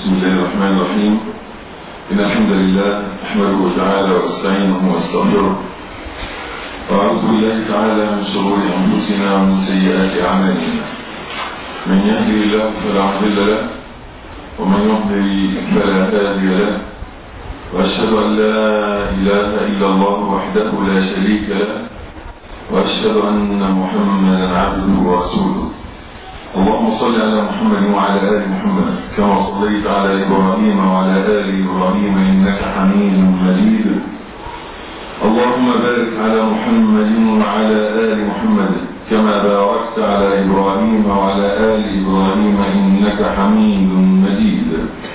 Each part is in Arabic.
بسم الله الرحمن الرحيم. إن الحمد لله نحمده تعالى ونستعينه ونستغفره وأعوذ بالله تعالى من شرور أنفسنا ومن سيئات أعمالنا. من يهده الله فلا مضل له ومن يضلل فلا هادي له، وأشهد أن لا إله إلا الله وحده لا شريك له، وأشهد أن محمدا عبده ورسوله. اللهم صل على محمد وعلى آل محمد كما صليت على إبراهيم وعلى آل إبراهيم إنك حميد مجيد. اللهم بارك على محمد وعلى آل محمد كما باركت على إبراهيم وعلى آل إبراهيم إنك حميد مجيد.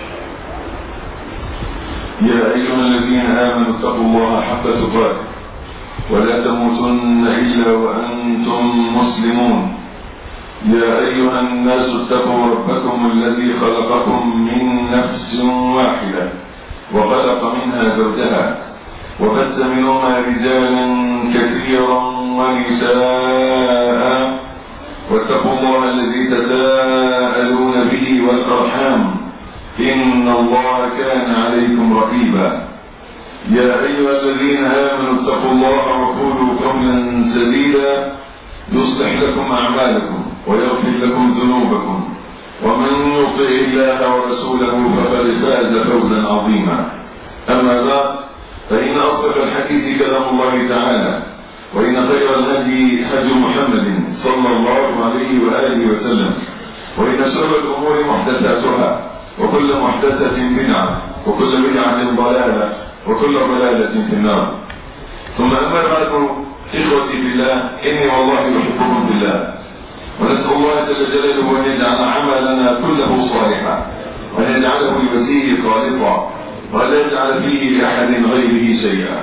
يا أيها الذين آمنوا اتقوا الله حق تقاته ولا تموتن إلا وأنتم مسلمون. يا أيها الناس اتقوا ربكم الذي خلقكم من نفس واحدة وخلق منها زوجها وبث منهما رجالا كثيرا ونساء، واتقوا الله الذي تساءلون به والأرحام إن الله كان عليكم رقيبا. يا أيها الذين آمنوا اتقوا الله وقولوا قولا سديدا يصلح لكم أعمالكم ويغفر لكم ذنوبكم، ومن يطع الله ورسوله فقد فاز فوزا عظيما. أما بعد، فإن أصدق الحديث كلام الله تعالى، وإن خير الهدي هدي محمد صلى الله عليه وآله وسلم، وإن شر الأمور محدثاتها، وكل محدثة بدعة، وكل بدعة ضلالة، وكل ضلالة في النار. ثم أما بعد، إخوتي بالله، إني والله أحبكم بالله، ونسأل الله جل جلاله أن يجعل عملنا كله صالحا، وأن يجعله لوجهه خالصا، ولا يجعل فيه لأحد غيره شيئا.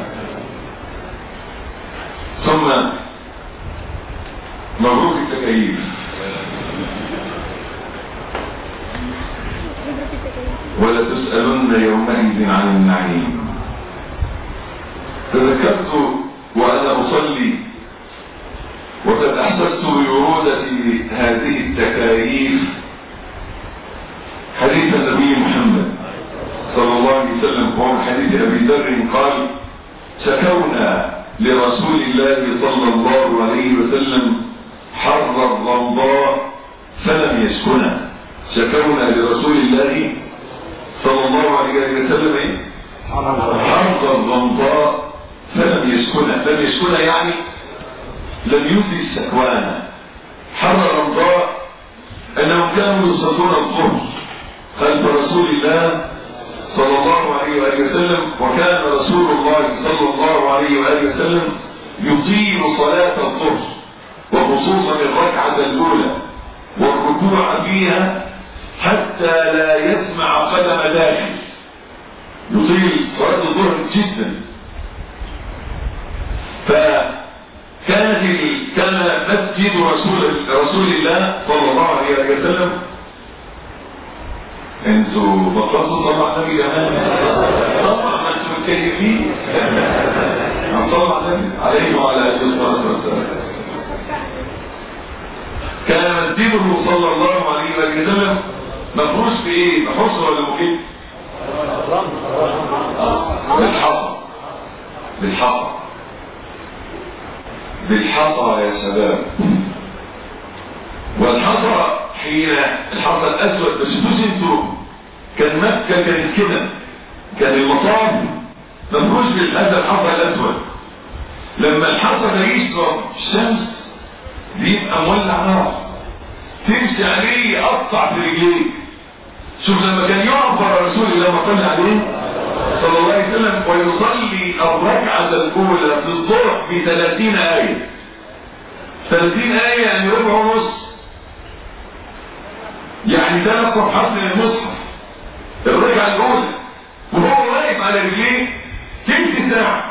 ثم مبروك التكييف. ولا تسألن يومئذ عن النعيم. تذكرت وأنا أصلي وقد أحسست بورودة هذه التكاييف حديث النبي محمد صلى الله عليه وسلم، وهو حديث أبي ذر قال: شكونا لرسول الله صلى الله عليه وسلم حر الرمضاء فلم يسكنا. شكونا لرسول الله صلى الله عليه وسلم حر الرمضاء فلم يسكنا. لم يسكنا يعني لم يفدي السكوانا. حر الرمضاء أنهم كانوا يصلون الظهر خلف رسول الله صلى الله عليه وآله وسلم، وكان رسول الله صلى الله عليه وآله وسلم يطيل صلاة الظهر، وخصوصا الركعة الأولى والركوع فيها حتى لا يسمع قدم داخل. يطيل صلاة الظهر جدا. كان مسجد رسول الله صلى الله عليه وسلم. انتوا بطلتوا طبعا النبي جمال طبعا ما انتوا متكيفين طبعا النبي عليه وعلى اله الصلاه والسلام. كان مسجده صلى الله عليه وسلم مفروش بايه؟ بحصر ولا مكيف؟ بالحصى يا شباب. والحصى حين الحصى الاسود، بس شوفوا انتوا، كان مكه كانت كده، كان المطاف مفروش بهذا الحصى الاسود. لما الحصى ده يشرب الشمس بيبقى مولع نار، تمشي عليه يقطع في رجليك. شوف لما كان يقف ورا رسول الله ما صلى عليه صلى الله عليه وسلم ويصلي الركعة الأولى في الظهر ب30 آية. 30 آية يعني ربع ونص، يعني 3 صفحات من المصحف الركعة الأولى، وهو واقف على رجليه تلت ساعة.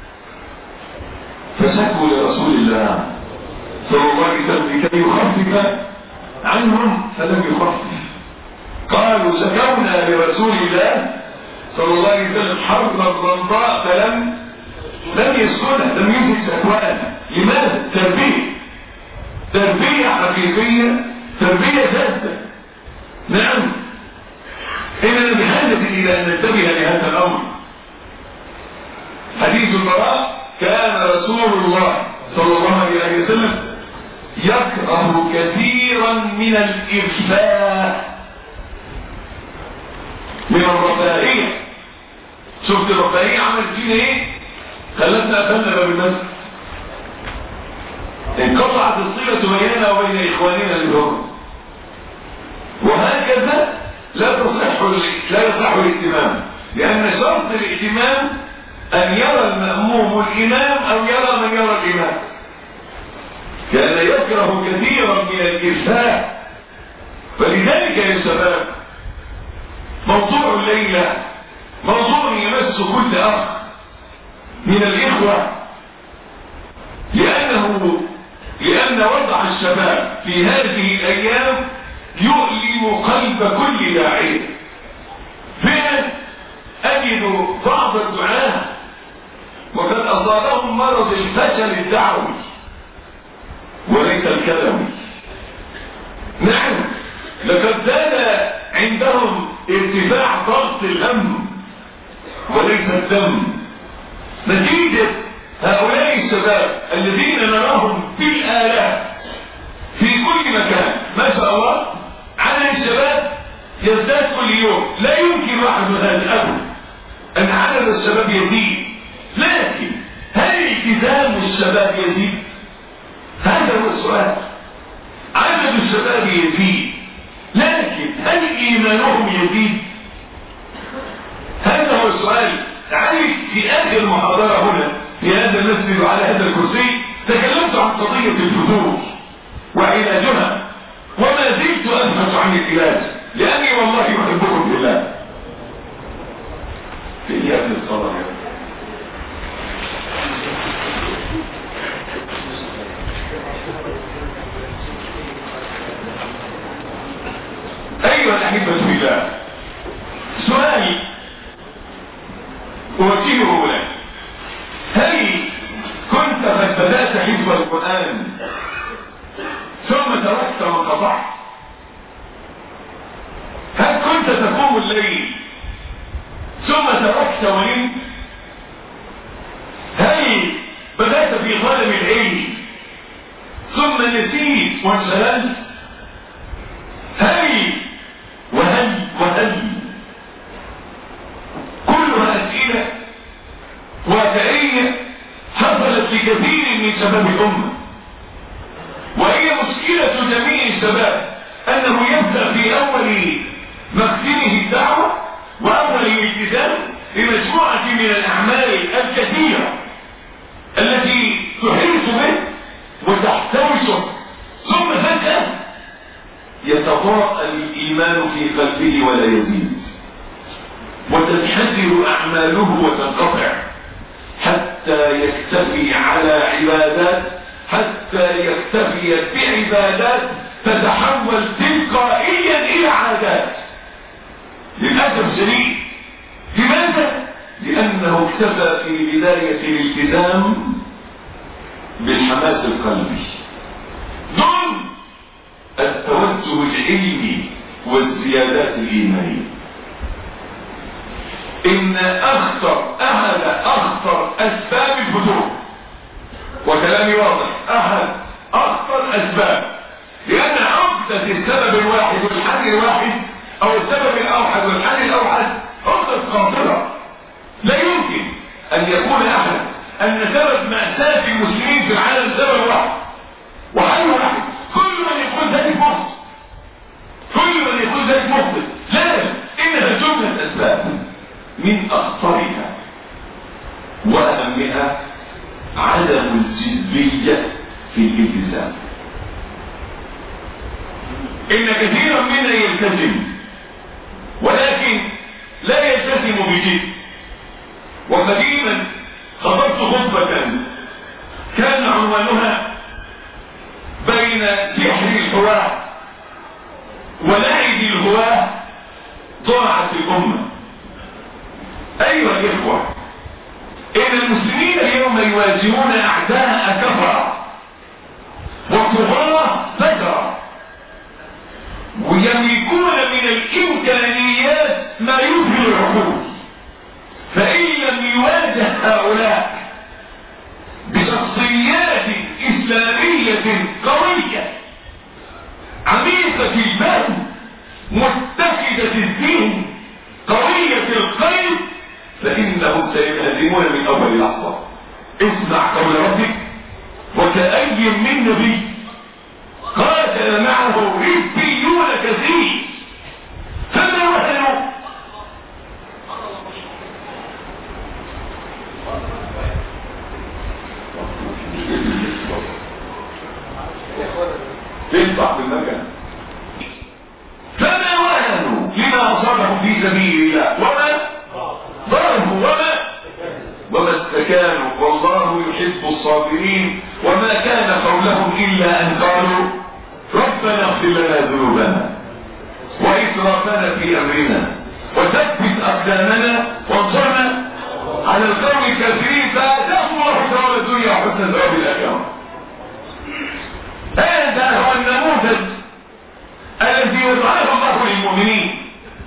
فشكوا لرسول الله صلى الله عليه وسلم لكي يخفف عنهم فلم يخفف. قالوا: شكونا لرسول الله صلى الله عليه وسلم حر الرمضاء فلم يسكنها، لم يمسك سكوانا. لماذا؟ تربية حقيقية، تربية جادة. نعم، إننا بحاجة إلى أن ننتبه لهذا الأمر. حديث البراء: كان رسول الله صلى الله عليه وسلم يكره كثيرا من الإرفاء، من الرفاهية. شفت الرفاهية عملت فينا ايه؟ خلتنا قفلنا باب المسجد، انقطعت الصلة بيننا وبين إخواننا اليوم. وهكذا لا يصح الاهتمام، لأن شرط الاهتمام أن يرى المأموم الإمام أو يرى من يرى الإمام. كان يكره كثيرا من الإرفاء. فلذلك يا شباب، موضوع الليلة موضوع يمس كل أخ من الإخوة، لأن وضع الشباب في هذه الأيام يؤلم قلب كل داعية. فين أجد بعض الدعاة وقد أصابهم مرض الفشل الدعوي وليس الكلوي. نعم، لقد زاد عندهم ارتفاع ضغط الهم وليس الدم، نتيجة هؤلاء الشباب الذين نراهم بالآلاف في كل مكان. ما شاء الله، عدد الشباب يزداد كل يوم، لا يمكن واحد هذا أبدا أن عدد الشباب يزيد، لكن هل التزام الشباب يزيد؟ هذا هو السؤال. عدد الشباب يزيد، لكن هل إيمانهم يزيد؟ هذا هو السؤال. تعالي في آخر المحاضرة هنا في هذا المسجد وعلى هذا الكرسي تكلمت عن قضية الفتور وعلاجها، وما زلت أبحث عن العلاج، لأني والله أحبكم بالله. في إياك الصلاة أيها الأحبة بالله، سؤالي أوجهه لك: هل كنت قد بدأت حفظ القرآن ثم تركت وانقطعت؟ هل كنت تقوم الليل ثم تركت ونمت؟ هل بدأت في طلب العلم ثم نسيت وانشغلت؟ هل كلها أسئلة واقعية حصلت لكثير من شباب الأمة، وهي مشكلة جميع الشباب أنه يبدأ في أول مقدمه الدعوة وأول الالتزام بمجموعة من الأعمال الكثيرة التي تحيط به وتحتوشه، ثم فجأة يتضاءل الإيمان في قلبه ولا يزيد، وتنحدر أعماله وتنقطع حتى يكتفي على عبادات، حتى يكتفي بعبادات تتحول تلقائيا إلى عادات. للأسف الشديد. لماذا؟ لأنه اكتفى في بداية الالتزام بالحماس القلبي دون التوجه العلمي والزيادات الإيمانية. إن أحد أخطر أسباب الفتور، وكلامي واضح، أحد أخطر أسباب، لأن عقدة السبب الواحد والحل الواحد أو السبب الأوحد والحل الأوحد عقدة قاصرة. لا يمكن أن يقول أحد أن سبب مأساة المسلمين في العالم سبب واحد وحل واحد. كل من يقول ذلك مخطئ، كل من يقول ذلك مخطئ. لا، إنها جملة أسباب، من أخطرها وأهمها عدم الجدية في الالتزام. إن كثيرا منا يلتزم ولكن لا يلتزم بجد. وقديما خطبت خطبة كان عنوانها بين سحر الهواة ولعب الهواة ضاعت الأمة. أيها الإخوة، إن المسلمين اليوم يواجهون أعداء كفرة وكفار فجرة، ويملكون من الإمكانيات ما يذهل العقول. فإن لم يواجه هؤلاء بشخصيات إسلامية قوية عميقة الفهم متكدة الدين قوية القلب فإنهم سينهزمون من أول لحظة. اسمع قول ربك: وكأي من نبي قاتل معه ربيون كثير فما وهنوا. تنفع في المكان. فما وهنوا لما أصابهم في سبيل الله وما ضربوا وما استكانوا والله يحب الصابرين. وما كان قولهم إلا أن قالوا ربنا اغفر لنا ذنوبنا وإسرافنا في أمرنا وثبت أقدامنا وانصرنا على القوم الكافرين فآتاهم الله ثواب الدنيا وحسن ثواب الآخرة. هذا هو النموذج الذي وضعه الله للمؤمنين.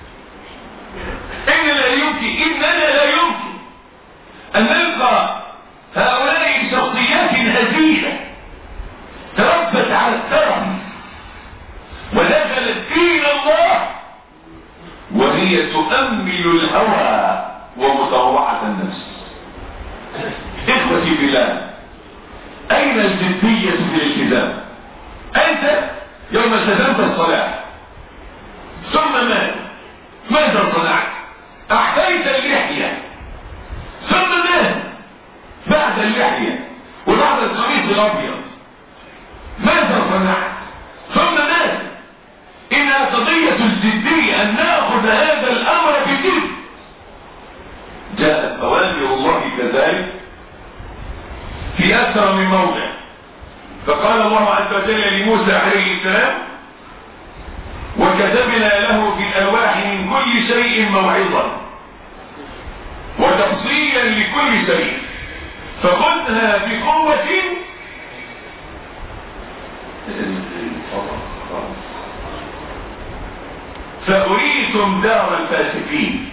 إننا لا يمكن أن نلقى هؤلاء شخصيات هزيلة تربت على الترف ودخلت دين الله وهي تؤمل الهوى ومطوعة النفس. إخوتي بالله، أين الجدية في الالتزام؟ أنت يوم التزمت الصلاة ثم ماذا صنعت؟ أحكيت اللحية ثم بعد اللحية وبعد القميص الأبيض ماذا صنعت؟ ثم إنها قضية الجدية أن نأخذ هذا الأمر بجد. جاءت أوامر الله كذلك في أكثر من موضع. فقال الله عز وجل لموسى عليه السلام: وكتبنا له في الألواح من كل شيء موعظة وتفصيلا لكل شيء فخذها بقوة فأريكم دار الفاسقين.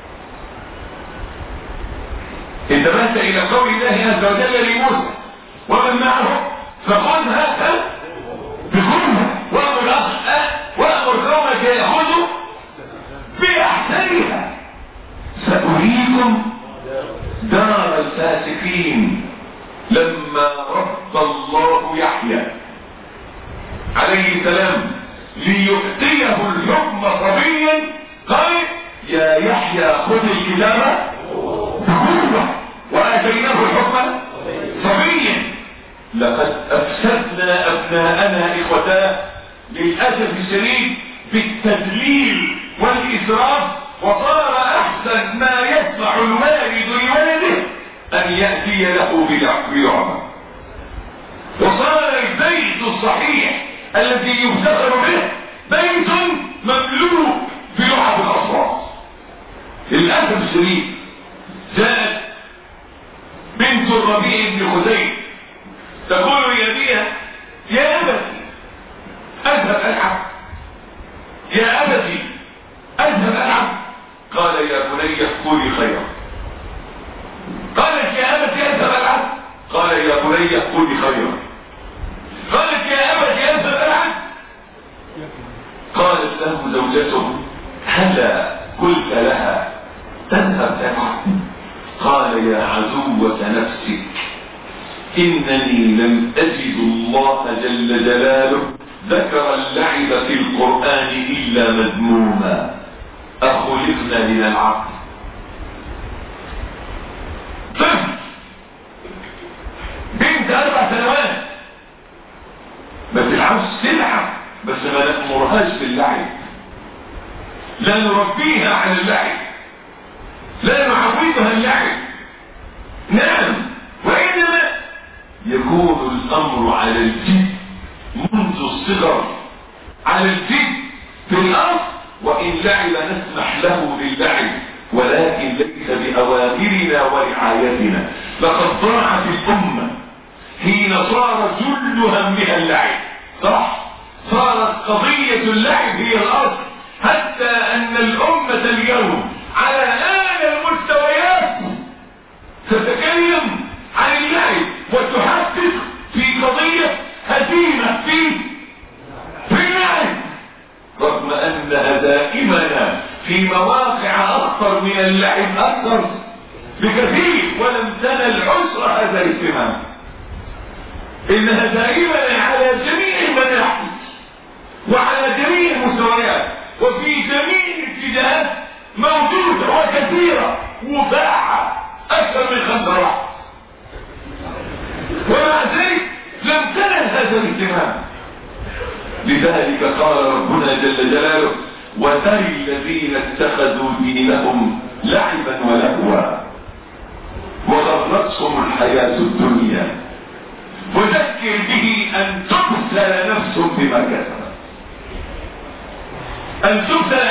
انتبهت إلى قول الله عز وجل لموسى ومن معه: فخذها بقوة وأمر قومك يأخذوا بأحسنها سأريكم دار الفاسقين. لما رب الله يحيى عليه السلام ليؤتيه الحكم صبيا قال: يا يحيى خذ الكتاب بقوة وآتيناه الحكم صبيا. لقد أفسدنا أبناءنا إخوتاه للأسف الشديد بالتدليل والإسراف، وصار أحسن ما يسمع الوالد لولده أن يأتي له بلعبة، وصار البيت الصحيح الذي يفتخر به بيت مملوء بلعب الأصوات. للأسف الشديد جاءت بنت الربيع بن خزيمة تقول لأبيها: يا أبتي أذهب ألعب، يا أبتي أذهب ألعب. قال: يا بني قولي خيرا. قالت: يا أبتي أذهب ألعب. قال: يا بني قولي خيرا. قالت: يا أبتي أذهب ألعب. قالت له زوجته: هلا قلت لها تذهب تلعب؟ قال: يا عدوة نفسك إنني لم أجد الله جل جلاله ذكر اللعب في القرآن إلا مذموما، أخلقنا من العقل. طفل بنت 4 سنوات ما تلعبش، تلعب بس ما نأمرهاش باللعب، لا نربيها على اللعب، لا نعودها اللعب. نعم، وإنما يكون الأمر على الجد منذ الصغر، على الجد في الأرض. وإن لعب نسمح له باللعب ولكن ليس بأوامرنا ورعايتنا. لقد ضاعت الأمة حين صار جل همها اللعب. صح، صارت قضية اللعب هي الأرض، حتى أن الأمة اليوم في مواقع اخطر من اللعب اكثر بكثير، ولم تنل عسر هذا الاهتمام. انها دائما على جميع المناحي وعلى جميع المستويات وفي جميع الاتجاهات موجودة وكثيرة مباحة اكثر من 5 واحد، ومع ذلك لم تنل هذا الاهتمام. لذلك قال ربنا جل جلاله: وذر الذين اتخذوا دينهم لعبا ولهوا وغرتهم الحياة الدنيا وذكر به أن تبتل نفس بما كسبت. أن تبتل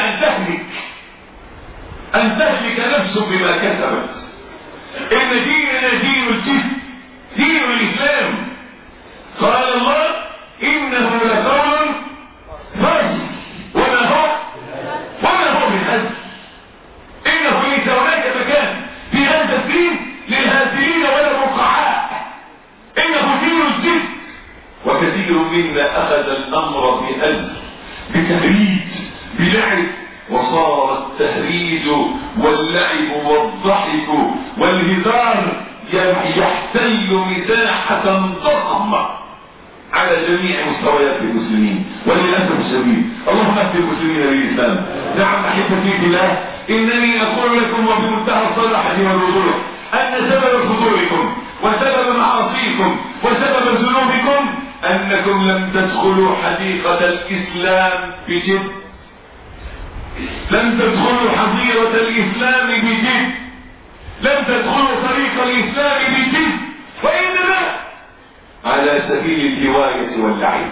أن تهلك نفس بما كسبت. إن ديننا دين الجد، دين الإسلام. قال الله: إنه لقول فصل وما هو بالهزل. إنه ليس هناك مكان في هذا الدين للهازلين ولا الرقعاء. إنه دين الجد. وكثير منا أخذ الأمر بهزل، بتهريج، بلعب، وصار التهريج واللعب والضحك والهزار يحتل مساحة ضخمة على جميع مستويات المسلمين. وللأسف الشديد اللهم اهد المسلمين للإسلام. نعم أحبتي في الله، إنني أقول لكم وبمنتهى الصراحة والوضوح أن سبب فضولكم وسبب معاصيكم وسبب ذنوبكم أنكم لم تدخلوا حديقة الإسلام بجد، لم تدخلوا حظيرة الإسلام بجد، لم تدخلوا طريق الإسلام بجد، وإنما على سبيل الهواية واللعب،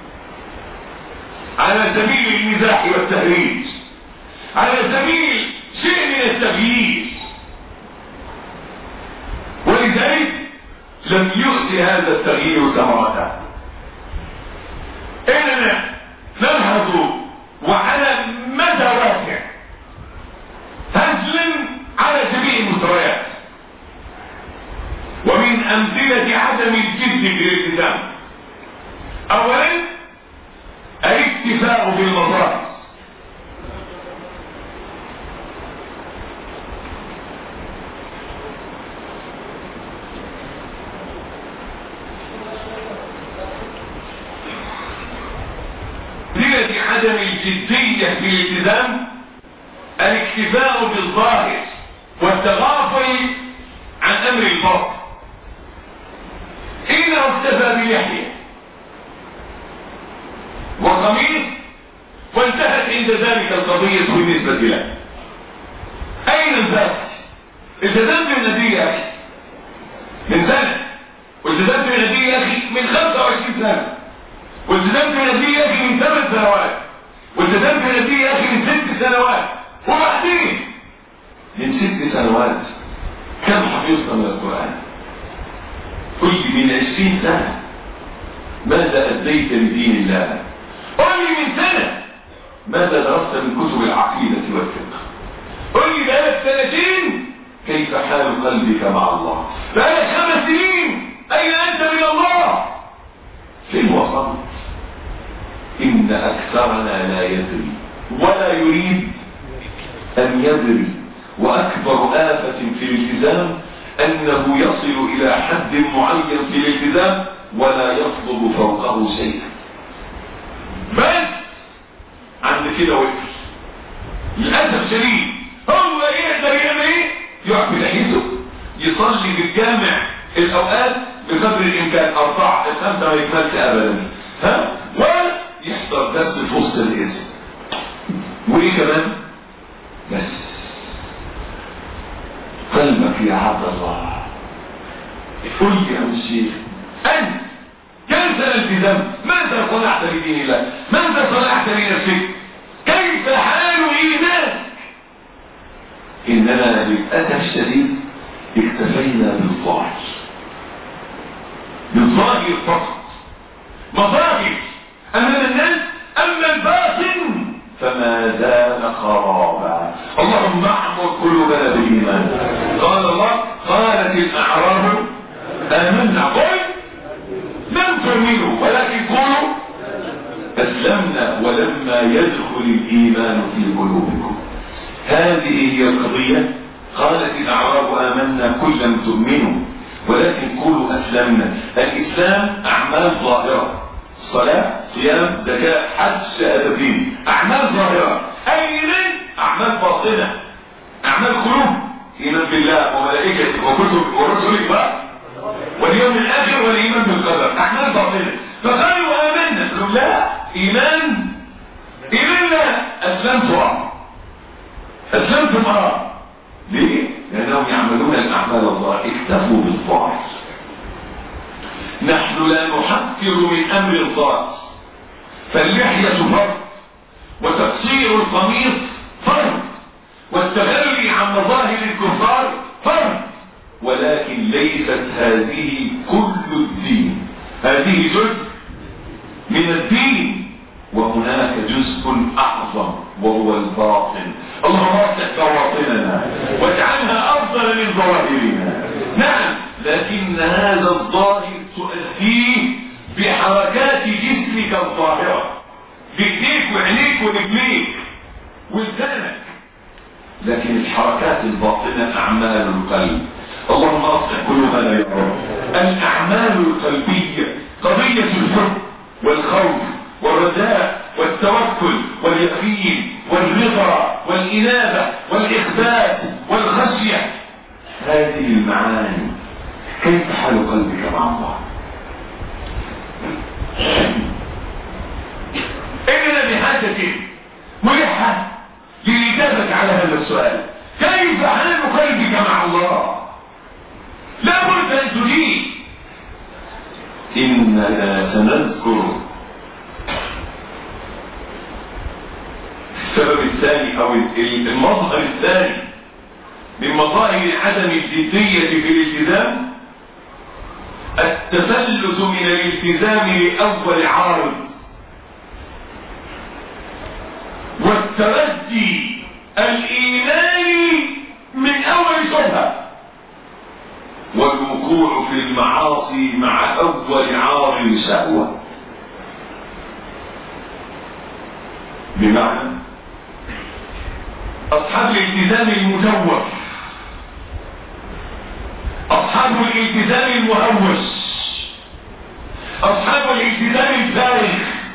على سبيل المزاح والتهريج، على سبيل شيء من التغيير. ولذلك لم يؤتي هذا التغيير ثمرته. إننا نلحظ وعلى مدى واسع هزل على جميع المستويات. ومن أمثلة عدم الجد في الالتزام أولا الاكتفاء بالمظاهر. أمثلة عدم الجدية في الالتزام الاكتفاء بالظاهر والتغافل عن أمر الباطن. إنه اكتفى بلحية وقميص وانتهت عند ذلك القضية بالنسبة له. أين الباقي؟ التزمت بالنبي يا أخي من سنة، والتزمت بالنبي يا أخي من 25 سنة، والتزمت بالنبي يا أخي من 8 سنوات، والتزمت بالنبي يا أخي من 6 سنوات، وبعدين من 6 سنوات كم حفظت من القرآن؟ قل لي من 20 سنة ماذا أديت لدين الله؟ قل لي من سنة ماذا درست من كتب العقيدة والفقه؟ قل لي بقالك 2 كيف حال قلبك مع الله؟ بقالك 5 سنين أين أنت من الله؟ فين وصلت؟ إن أكثرنا لا يدري ولا يريد أن يدري. وأكبر آفة في الالتزام أنه يصل إلى حد معين في الالتزام ولا يطلب فوقه شيئا، بس عند كده وقف. للأسف شديد هو يقدر يعمل ايه؟ يقف بلحيته، يصلي في الجامع الأوقات بقدر الإمكان 4 5 ما يكملش أبدا، ويحضر درس في وسط الاسم، وإيه كمان؟ بس قلبك يا عبد الله. قل لي يا الشيخ أنت كيف الالتزام؟ ماذا صنعت لدين الله؟ ماذا صنعت لنفسك؟ كيف حال إيمانك؟ إننا للأسف الشديد اكتفينا بالظاهر فقط، مظاهر أمام الناس، أما الباطن فما زال خرابا. اللهم اعمر قلوبنا بالإيمان. قال الله: قالت الأعراب آمنا، قل لم تؤمنوا ولكن قولوا أسلمنا ولما يدخل الإيمان في قلوبكم. هذه هي القضية. قالت الأعراب آمنا قل لم تؤمنوا ولكن قولوا أسلمنا. الإسلام أعمال ظاهرة، صلاة صيام زكاة حج شهادتين، أعمال ظاهرة. الإيمان أعمال باطنة، أعمال قلوب، إيمان بالله وملائكته وكتب ورسله بقى واليوم الآخر والإيمان بالقدر، أعمال باطنة. فقالوا آمنا، قالوا لا، إيمان لا، أسلمتم ليه؟ لأنهم يعملون الأعمال الظاهرة، اكتفوا بالظاهر. نحن لا نحقر من أمر الظاهر، فاللحية فرض، وتقصير القميص فرض، والتخلي عن مظاهر الكفار فرض، ولكن ليست هذه كل الدين، هذه جزء من الدين، وهناك جزء أعظم وهو الباطن. اللهم اصلح بواطننا واجعلها أفضل من ظواهرنا. نعم، لكن هذا الظاهر تؤديه بحركات جسمك الظاهرة، بإيديك وعينيك ورجليك ولسانك، لكن الحركات الباطنة أعمال القلب. اللهم اصلح قلوبنا يا رب. الأعمال القلبية قضية الحب والخوف والرجاء والتوكل واليقين والرضا والإنابة والإخبات والخشية. هذه المعاني. كيف حال قلبك مع الله؟ إننا بحاجة ملحة للإجابة على هذا السؤال. كيف حال قلبك مع الله؟ لا بد أن تجيب. إننا سنذكر السبب الثاني أو المظهر الثاني من مظاهر عدم الجدية في الالتزام، التفلت من الالتزام لأول عارض، والتردي الإيماني من أول شبهة، والوقوع في المعاصي مع أول عارض شهوة. بمعنى أصحاب الالتزام المتوف، أصحاب الالتزام المهوش، أصحاب الالتزام الفارغ،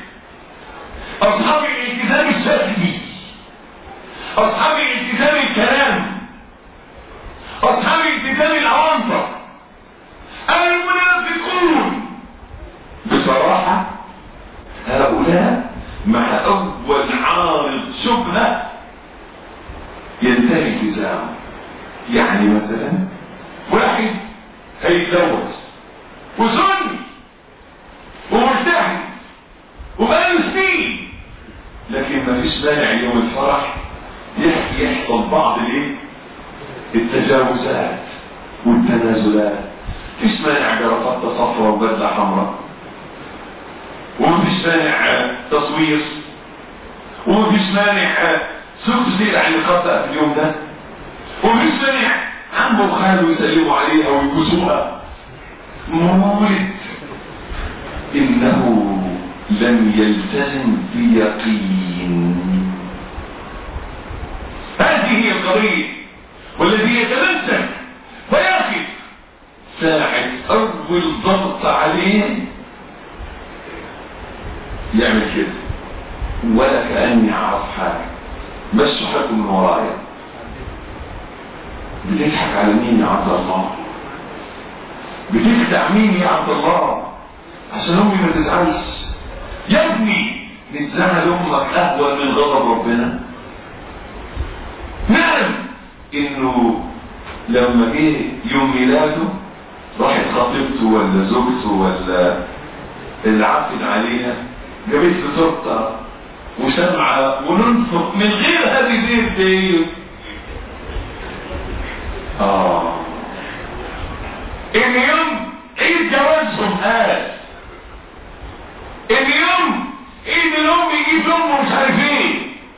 أصحاب الالتزام الشكلي، أصحاب الالتزام الكلام، أصحاب الالتزام الأوانطة، المنافقون. بصراحة هؤلاء مع أول عارض شبهة ينتهي التزامه. يعني مثلا واحد هيتزوج وسني ومجتهد وبقاله سنين، لكن ما فيش مانع يوم الفرح يحصل بعض التجاوزات والتنازلات. فيش مانع جرافطة صفراء وبدلة حمراء، ومفيش مانع تصوير، ومفيش مانع سوق تصير عن الخطأ في اليوم ده، ومفيش مانع عمه وخاله يسلموا عليها ويبوسوها. مولد إنه لم يلتزم بيقين. هذه هي القضية. والذي يتمسك ويقف ساعة أول ضغط عليه يعمل كده ولا كأني أعرف حاجة، بس حكم من ورايا. بتضحك على مين يا عبد الله؟ بتخدع مين يا عبد الله عشان امي ما تزعلش؟ يا ابني نتزعل امك اهون من غضب ربنا. نعم، انه لما جه يوم ميلاده راحت خطيبته ولا زوجته ولا اللي عقد عليها جابت له تورته وشمعه وننفق من غير هذه الزيت. اليوم عيد جوازهم اليوم عيد الام يجيب امه مش عارف ايه.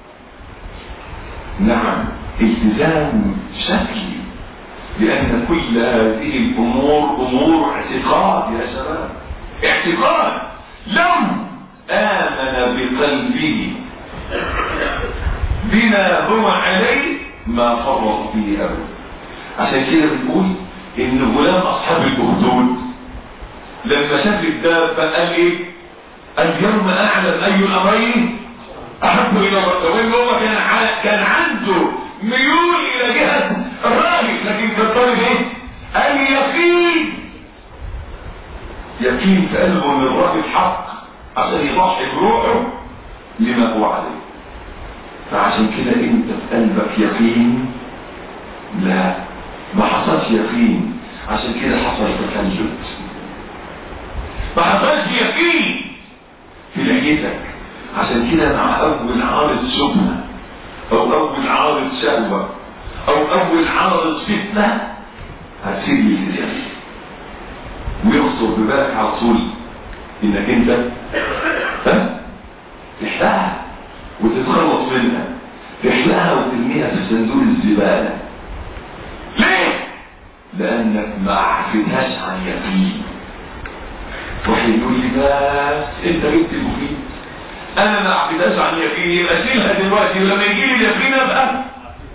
نعم، التزام شكلي، لان كل هذه الامور امور اعتقاد يا شباب، اعتقاد. لو امن بقلبه بما هو عليه ما فرط فيه ابدا. عشان كده بنقول ان غلام اصحاب الأخدود لما شاف الدابة قال ايه؟ اليوم اعلم اي الامرين احب الى الله. وان هو كان عنده ميول الى جهة الراجل، لكن كان طالب ايه؟ اليقين. يقين في قلبه ان الراجل حق عشان يضحي بروحه لما هو عليه. فعشان كده انت في قلبك يقين؟ لا، ما حصلش يقين، عشان كده حصل تفلت. ما حصلش يقين في لحيتك، عشان كده مع اول عارض شبهه او اول عارض شهوه او اول عارض فتنه هتسيب لي اليقين ويخطر ببالك على طول انك انت تحلها وتتخلص منها، تحلها وترميها في صندوق الزباله. ليه؟ لانك ما عرفتهاش عن يقين. واحد يقول لي بس انت جبت المفيد، انا ما عرفتهاش عن يقين يبقى اشيلها دلوقتي ولما يجي لي اليقين ابقى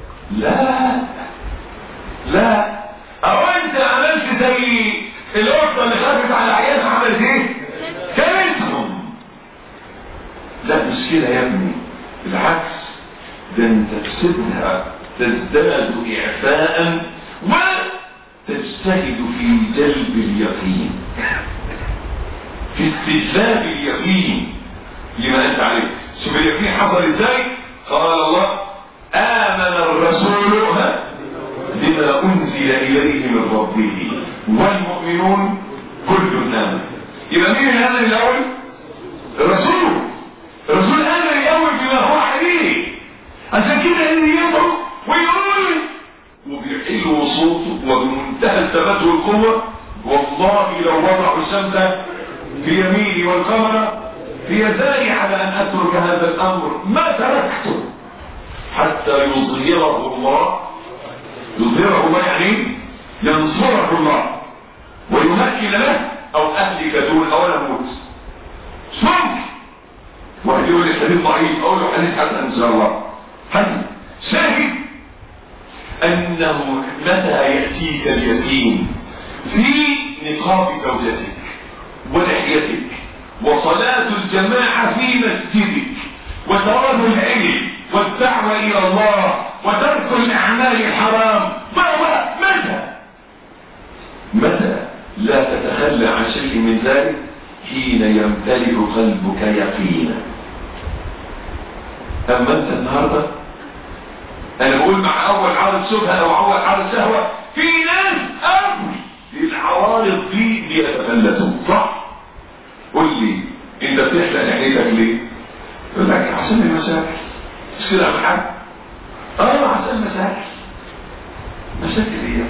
لا. او انت عملت زي القطه اللي خافت على عيالها عملت ايه؟ كلتهم. لا مش كده يا ابني، بالعكس ده انت تسيبها تزداد اعفاء وتجتهد في جلب اليقين، في استجلاب اليقين لما انت عليه. شوف اليقين حصل ازاي؟ قال الله آمن الرسول بما أنزل إليه من ربه والمؤمنون كل آمن. يبقى مين الآمن الأول؟ الرسول آمن الأول بما هو عليه. عشان كده اللي يدعو ويقول وبيحل صوته وبمنتهى الثبات والقوة، والله لو وضعوا الشمس في يميني والقمر في يساري على أن أترك هذا الأمر ما تركته حتى يظهره الله. يظهره الله يعني ينصره الله ويمكن له او اهلك دون او انا اموت. مش ممكن واحد يقول لي حديث ضعيف اقول له حديث حسن ان شاء الله. حديث شاهد انه متى ياتيك اليقين في نقاب زوجتك ولحيتك وصلاة الجماعة في مسجدك وتواب العلم والدعوة الى الله وترك الاعمال الحرام، متى لا تتخلى عن شيء من ذلك؟ حين يمتلئ قلبك يقينا. اما انت النهارده انا بقول مع اول عارض شبهه او اول عارض شهوه في ناس قبل العوارض دي بيتفلتوا، صح؟ قول لي انت بتحلق لحيتك ليه؟ يقول لك عشان المشاكل. مش كده يا حاج؟ عشان مشاكل ايه؟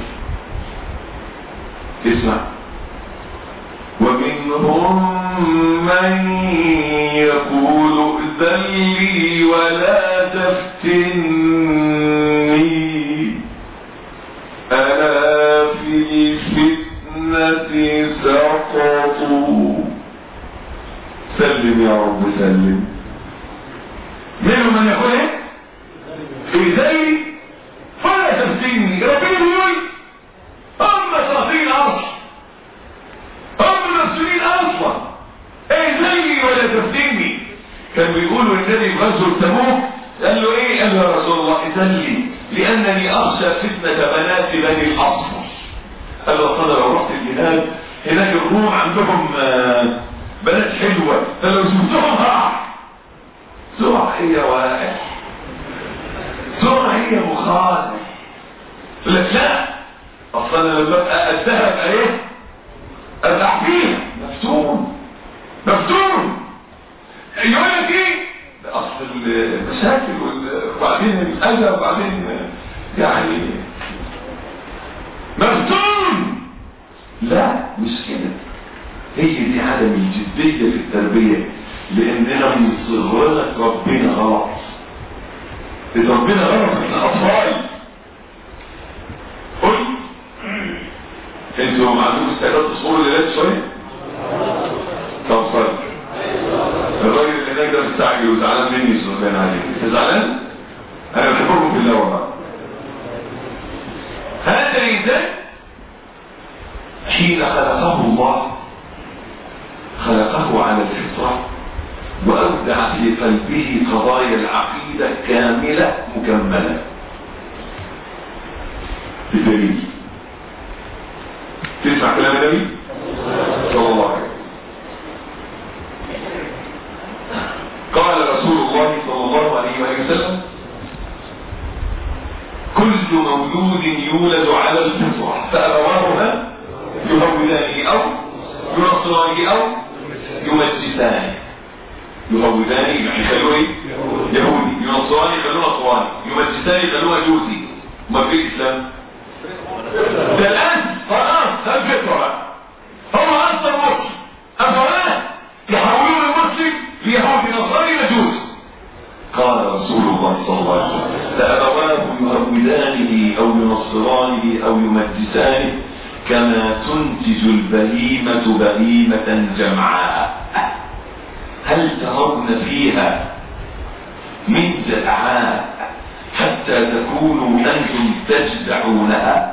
اسمع، ومنهم من يقول ائذن لي ولا تفتني ألا في الفتنة سقطوا. سلم يا رب سلم. منهم من يقول ايه؟ ائذن لي ولا تفتني. ربنا يقول هم شاطرين اصلا، هم مسؤولين اصلا. ائذني ولا تفتني. كان بيقولوا النبي في غزوة تبوك قال له ايه؟ قال له يا رسول الله ائذن لي لانني اخشى فتنة بنات بني الاصفر. قال له اصل لو رحت الجهاد هناك الروم عندهم بنات حلوة فلو شفتهم هي واقع هي مخالف. لا اصلا لما ابقى الذهب ايه؟ ابقى فيها مفتون. يقول لك ايه؟ اصل المشاكل وبعدين الاذى وبعدين يعني مفتون. لا مش كده، هي دي عدم الجدية في التربية، لاننا مصغرنا ربنا غلط. ربنا غلط في الاطفال. قل انتوا ما عندكم استعداد تصوروا ليلات شويه؟ طب صلي. الراجل اللي هناك ده مستعجل وزعلان مني سبحان عليك. انت زعلان؟ انا بحبكم في الله والله. حين خلقه الله خلقه على الفطرة وأودع في قلبه قضايا العقيدة كاملة مكملة. بدليل تسمع كلام النبي صلى الله عليه وسلم. قال رسول الله صلى الله عليه وسلم: كل مولود يولد على الفطرة فأبواه يهودانه أو ينصرانه أو يمجسانه. يهودانه يعني خلوه يهودي، ينصرانه خلوه نصراني، يمجسانه خلوه مجوسي. ما في الإسلام ده الآن خلاص الفطرة هو أصلا مسلم، أفلا يحولون المسلم ليهودي نصراني مجوسي. قال رسول الله صلى الله عليه وسلم: فأبواه يهودانه أو ينصرانه أو يمجسانه كما تنتج البهيمة بهيمة جمعاء هل ترون فيها من جدعاء حتى تكونوا أنتم تجدعونها.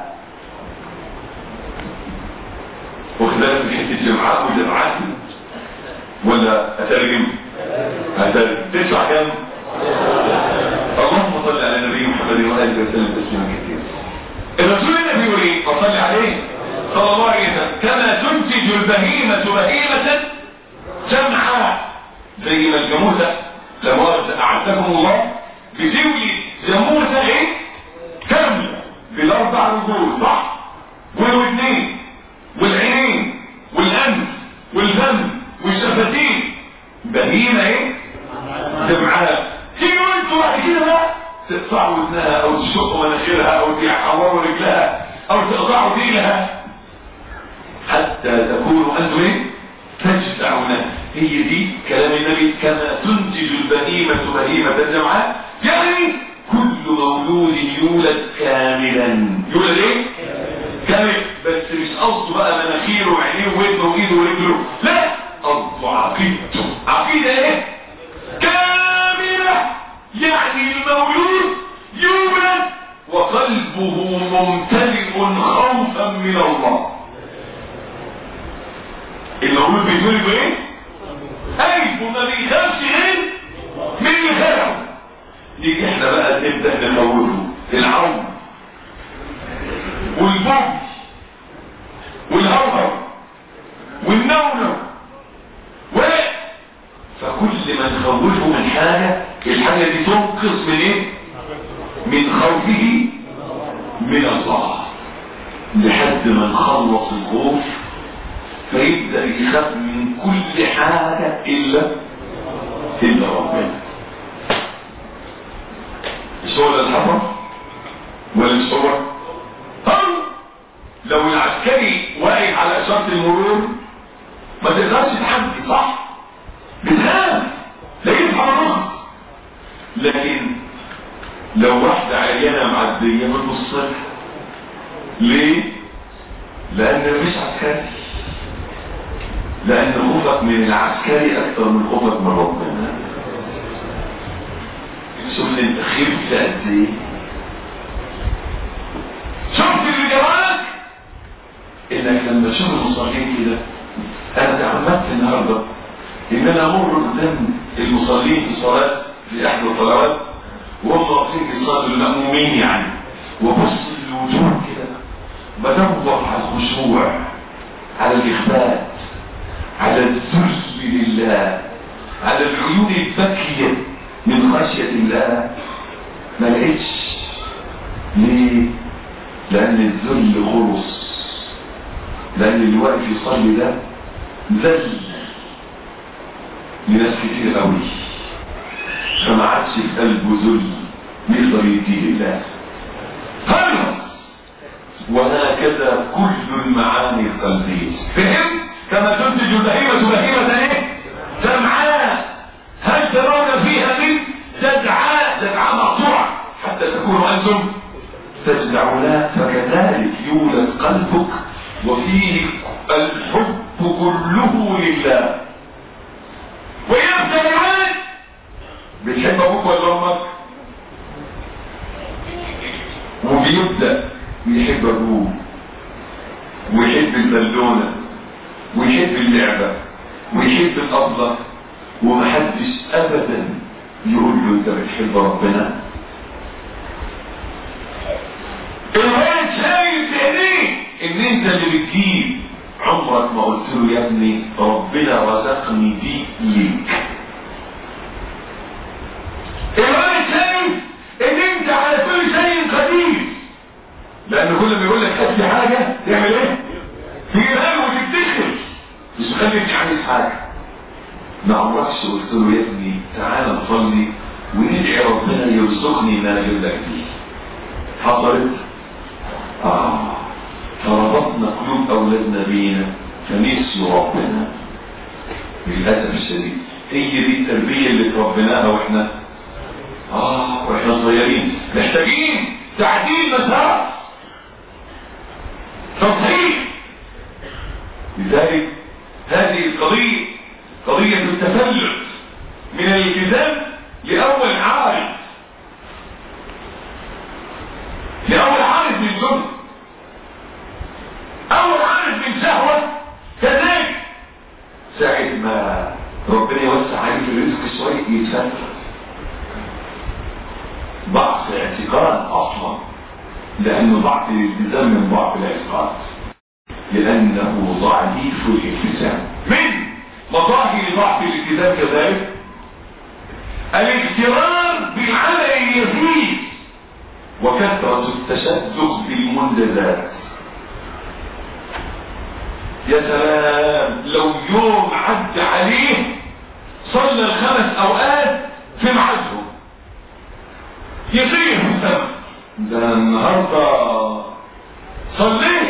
واخد بالك من حته جمعاء وجمعات ولا أترجم؟ تدفع كم؟ اللهم صل على النبي محمد وآله وسلم تسليما كثيرا. الرسول النبي يقول ايه؟ وصلي عليه صلى الله عليه وسلم: كما تنتج البهيمة بهيمة جمعاء. زي ما الجاموسة لما أعزكم الله بتولي جاموسة ايه؟ كاملة بالأربع رجول، صح؟ والودنين والعينين والأنف والفم والشفتين، بهيمة ايه؟ جمعاء. تيجوا انتوا بعد كده بقى تقطعوا ودنها او تشقوا مناخيرها او تحوروا رجلها او تقطعوا ديلها حتى تكونوا انتم ايه؟ تجدعونها. هي دي كلام النبي: كما تنتج البهيمة بهيمة جمعاء، يعني كل مولود يولد كاملا. يولد ايه؟ كامل. بس مش قصده بقى مناخيره وعينيه وودنه وايده ورجله، لا، قصده عقيدته. عقيدة ايه؟ كاملة. يعني المولود يولد وقلبه ممتلئ خوفا من الله. المولود بيتولد بايه؟ قلبه ما بيخافش غير من اللي خلقه. نيجي احنا بقى نبدا نخوفه: العون والبغي والهوهو والنونو فكل ما نخوفه من حاجة، الحاجة دي تنقص من ايه؟ من خوفه من الله، لحد ما نخلص الخوف فيبدأ يخاف من كل حاجة إلا ربنا. مش هو اللي الحفر ولا مش هو؟ لو العسكري واقف على إشارة المرور ما تقدرش تحدي، صح؟ بتخاف لا يدفع الرخص. لكن لو واحدة عيانة معدية ما تبصلها. ليه؟ لأن مفيش عسكري، لأن خوفك من العسكري أكثر من خوفك من ربنا. شوف انت خفت قد ايه، شفت اللي جواك انك لما تشوف المصلين كده. انا تعمدت النهارده ان انا امر قدام المصلين في صلاه في احدى الصلوات وهم واقفين في صلاه المأمومين يعني، وبص للوجوه كده بدور على الخشوع، على الاخبات، على الذل لله، على العيون البكيه من خشيه الله. ما لقيتش. ليه؟ لان الذل خلص، لان اللي واقف يصلي ده ذل لناس كتير قوي، فما عادش في قلبه ذل يقدر يديه لله. خلص. وهكذا كل المعاني القلبيه. فهمت؟ كما تنتج البهيمة بهيمة ايه؟ جمعاء هل ترون فيها من جدعاء مقطوعة حتى تكونوا انتم تجدعونها. فكذلك يولد قلبك وفيه الحب كله لله. ويبدأ الولد بتحب ابوك ولا امك، وبيبدأ يحب ابوه ويحب البالونة ويحب اللعبة ويحب الأفضل، ومحدش أبدا يقول له انت بتحب ربنا. الواحد شايف بعينيه ان انت اللي بتجيب، عمرك ما قلت له يا ابني ربنا رزقني دي ليك. الواحد شايف ان انت على كل شيء قدير، لان كل ما يقول لك هات لي حاجه تعمل ايه؟ تجيبها وتفتخر، مش مخليك عايز حاجه. ما عمركش قلت له يا ابني تعالى نصلي وندعي ربنا يرزقني ما اجيب لك دي. حصلت؟ فربطنا قلوب اولادنا بينا فنسيوا ربنا للاسف الشديد. هي دي التربيه اللي تربيناها واحنا صغيرين. محتاجين تعديل مسار، تصحيح. لذلك هذه القضيه قضيه التفلت من الالتزام لاول عارض، لأول عارض من ذنب، أول عارض من شهوة. كذلك ساعة ما ربنا يوسع عليك الرزق شوية يتفتت، ضعف اعتقاد أصلا، لأنه ضعف الالتزام من ضعف الاعتقاد، لأنه ضعيف الالتزام. من مظاهر ضعف الالتزام كذلك الاغترار بالعمل اليسير وكثرة التشدق بالمنجزات. يا سلام لو يوم عد عليه صلى 5 أوقات في ميعادهم، يطير في السماء، ده النهارده صليت.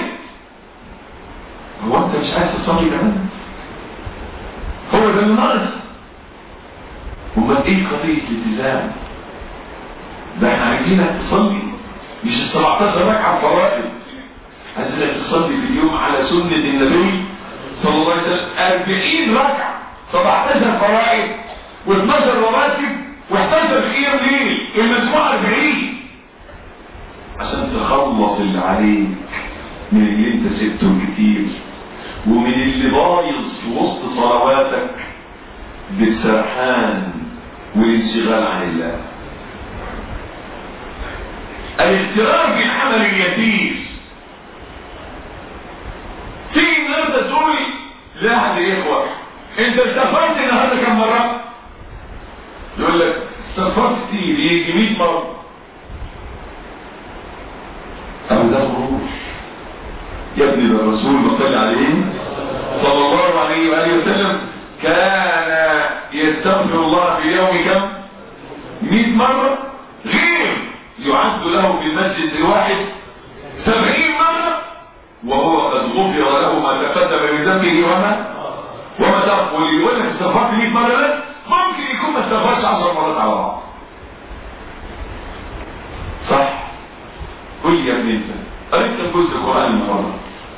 هو انت مش عايز تصلي كمان؟ هو ده اللي ناقص. امال ايه قضيه الالتزام؟ ده احنا عايزينك تصلي مش 17 ركعه فرائض، عايزينك تصلي في اليوم على سنه النبي صلى الله عليه وسلم 40 ركعه، 17 فرائض و12 رواتب و11 قيام ليل، المجموعه 40 عشان تخلص اللي عليك من اللي انت سبته كتير، ومن اللي بايظ في وسط صلواتك بالسرحان والانشغال عن الله. الاغترار بالعمل اليسير. تيجي النهارده تقول لا حد يخوف، انت استغفرت النهارده كم مره؟ يقول لك استغفرت كتير، يجي 100 مره. أو ده غرور يا ابني. ده الرسول صلى عليه صلى الله عليه وآله وسلم كان يستغفر الله في اليوم كم؟ 100 مرة، غير يعد له في المسجد الواحد 70 مرة، وهو قد غفر له ما تقدم من ذنبه وما تأخر. واللي يقول لك استغفرت 100 مرة ده ممكن يكون ما استغفرش 10 مرات على بعض. صح؟ قل يا ابني انت قريت جزء القرآن النهارده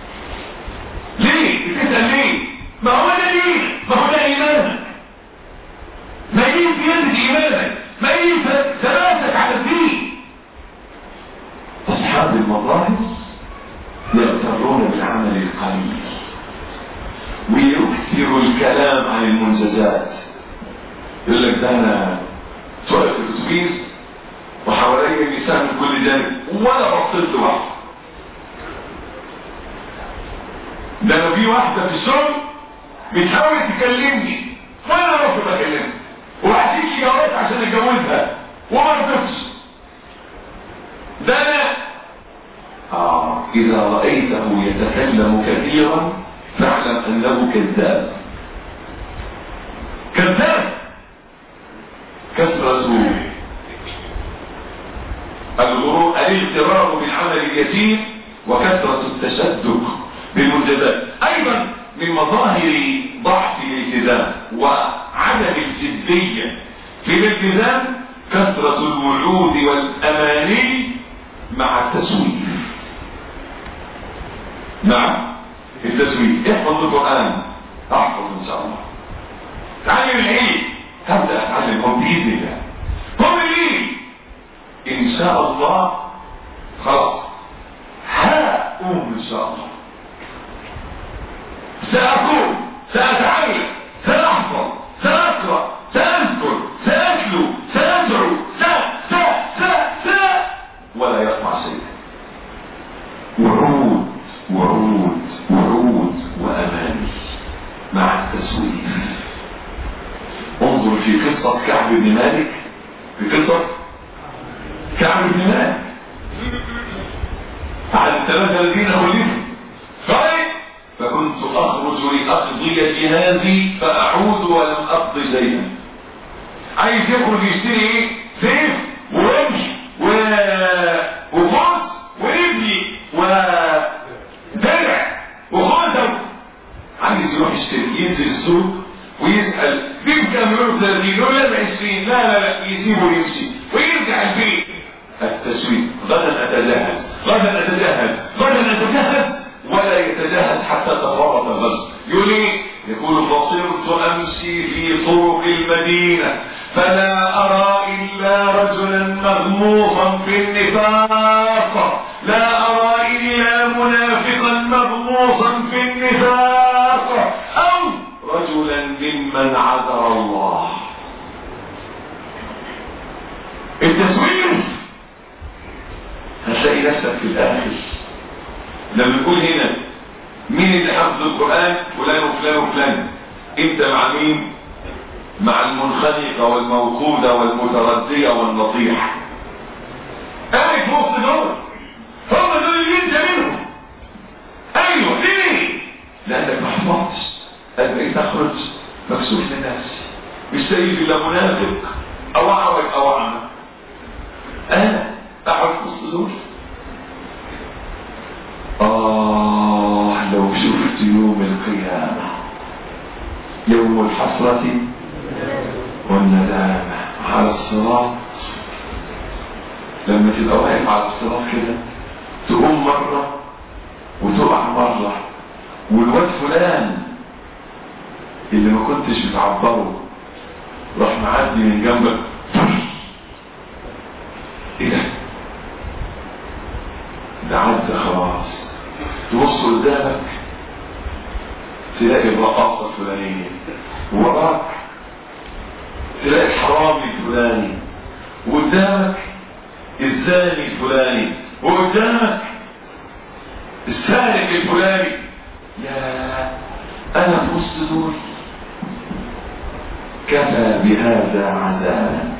ليه؟ بتسأل ليه؟ ما هو ده ليه؟ ما هو ده ايمانك، ما هي زيادة ايمانك، ما هي ثباتك على الدين. اصحاب المظاهر يغترون بالعمل القليل ويكثروا الكلام عن المنجزات. يقول لك ده انا سواق في الاتوبيس وحواليا نساء من كل جانب ولا بصيت لواحد. ده انا في واحده في الشغل بتحاول تكلمني وانا رحت بكلمها وهتيجي جوازات عشان اتجوزها وما رضيتش. ده انا اذا رايته يتكلم كثيرا فاعلم انه كذاب. كذاب. كثرة الغرور، الاغترار بالعمل اليسير وكثرة التشدق بالمنجزات. ايضا من مظاهر ضعف الالتزام وعدم الجدية في الالتزام كثرة الوعود والاماني مع التسويف. مع التسويف. احفظ القرآن، احفظ ان شاء الله. تعلم العلم، هبدأ اتعلمهم باذن الله. هم ليه؟ ان شاء الله خلاص هقوم ان شاء الله. سأقوم، سأتعلم، سأحفظ، سأقرأ، سأذكر، سأتلو، سأدعو، ولا يطمع شيء. وعود وعود وعود وأماني مع التسويف. انظر في قصة كعب بن مالك، في قصة كعب بن مالك عن 33 خليفة. قال فكنت أخرج لأقضي جهازي فأعود ولم أقضي شيئا. عايز يخرج يشتري ايه؟ سيف ورمش وفرس ونبني ودرع وخاتم. عايز يروح يشتري، ينزل السوق ويسأل بكم؟ يقول 30، يقول لا 20، لا يسيبه يمشي ويرجع البيت. التسويق. غدا أتجهز، غدا أتجهز، غدا أتجهز، ولا يتجهز حتى تفرط الغزو. يقول ايه؟ يقول بصرت أمشي في طرق المدينة فلا أرى إلا رجلا مغموصا في النفاق، لا أرى إلا منافقا مغموصا في النفاق، أو رجلا ممن عذر الله. التسويف هتلاقي نفسك في الآخر لما نقول هنا مين اللي حفظ القرآن؟ فلان وفلان وفلان. انت مع مين؟ مع المنخنقة والموقودة والمتردية والنطيحة. قاعد في وسط دول، هم دول اللي انت منهم. ايوه ليه؟ لانك ما حفظتش. قال بقيت اخرج مكسوف لنفسي، مش سايب الا منافق او اعرج او اعمى. انا اقعد في وسط دول. لو شفت يوم القيامة، يوم الحسرة والندامة على الصراط، لما تبقى واقف على الصراط كده تقوم مرة وتقع مرة، والواد فلان اللي ما كنتش بتعبره راح معدي من جنبك. ايه ده عدى خلاص. تبص قدامك تلاقي الرقاصة الفلانية، ووراك تلاقي الحرامي الفلاني، وقدامك الزاني الفلاني، وقدامك السارق الفلاني. يا انا في وسط دول. كفى بهذا عذابا،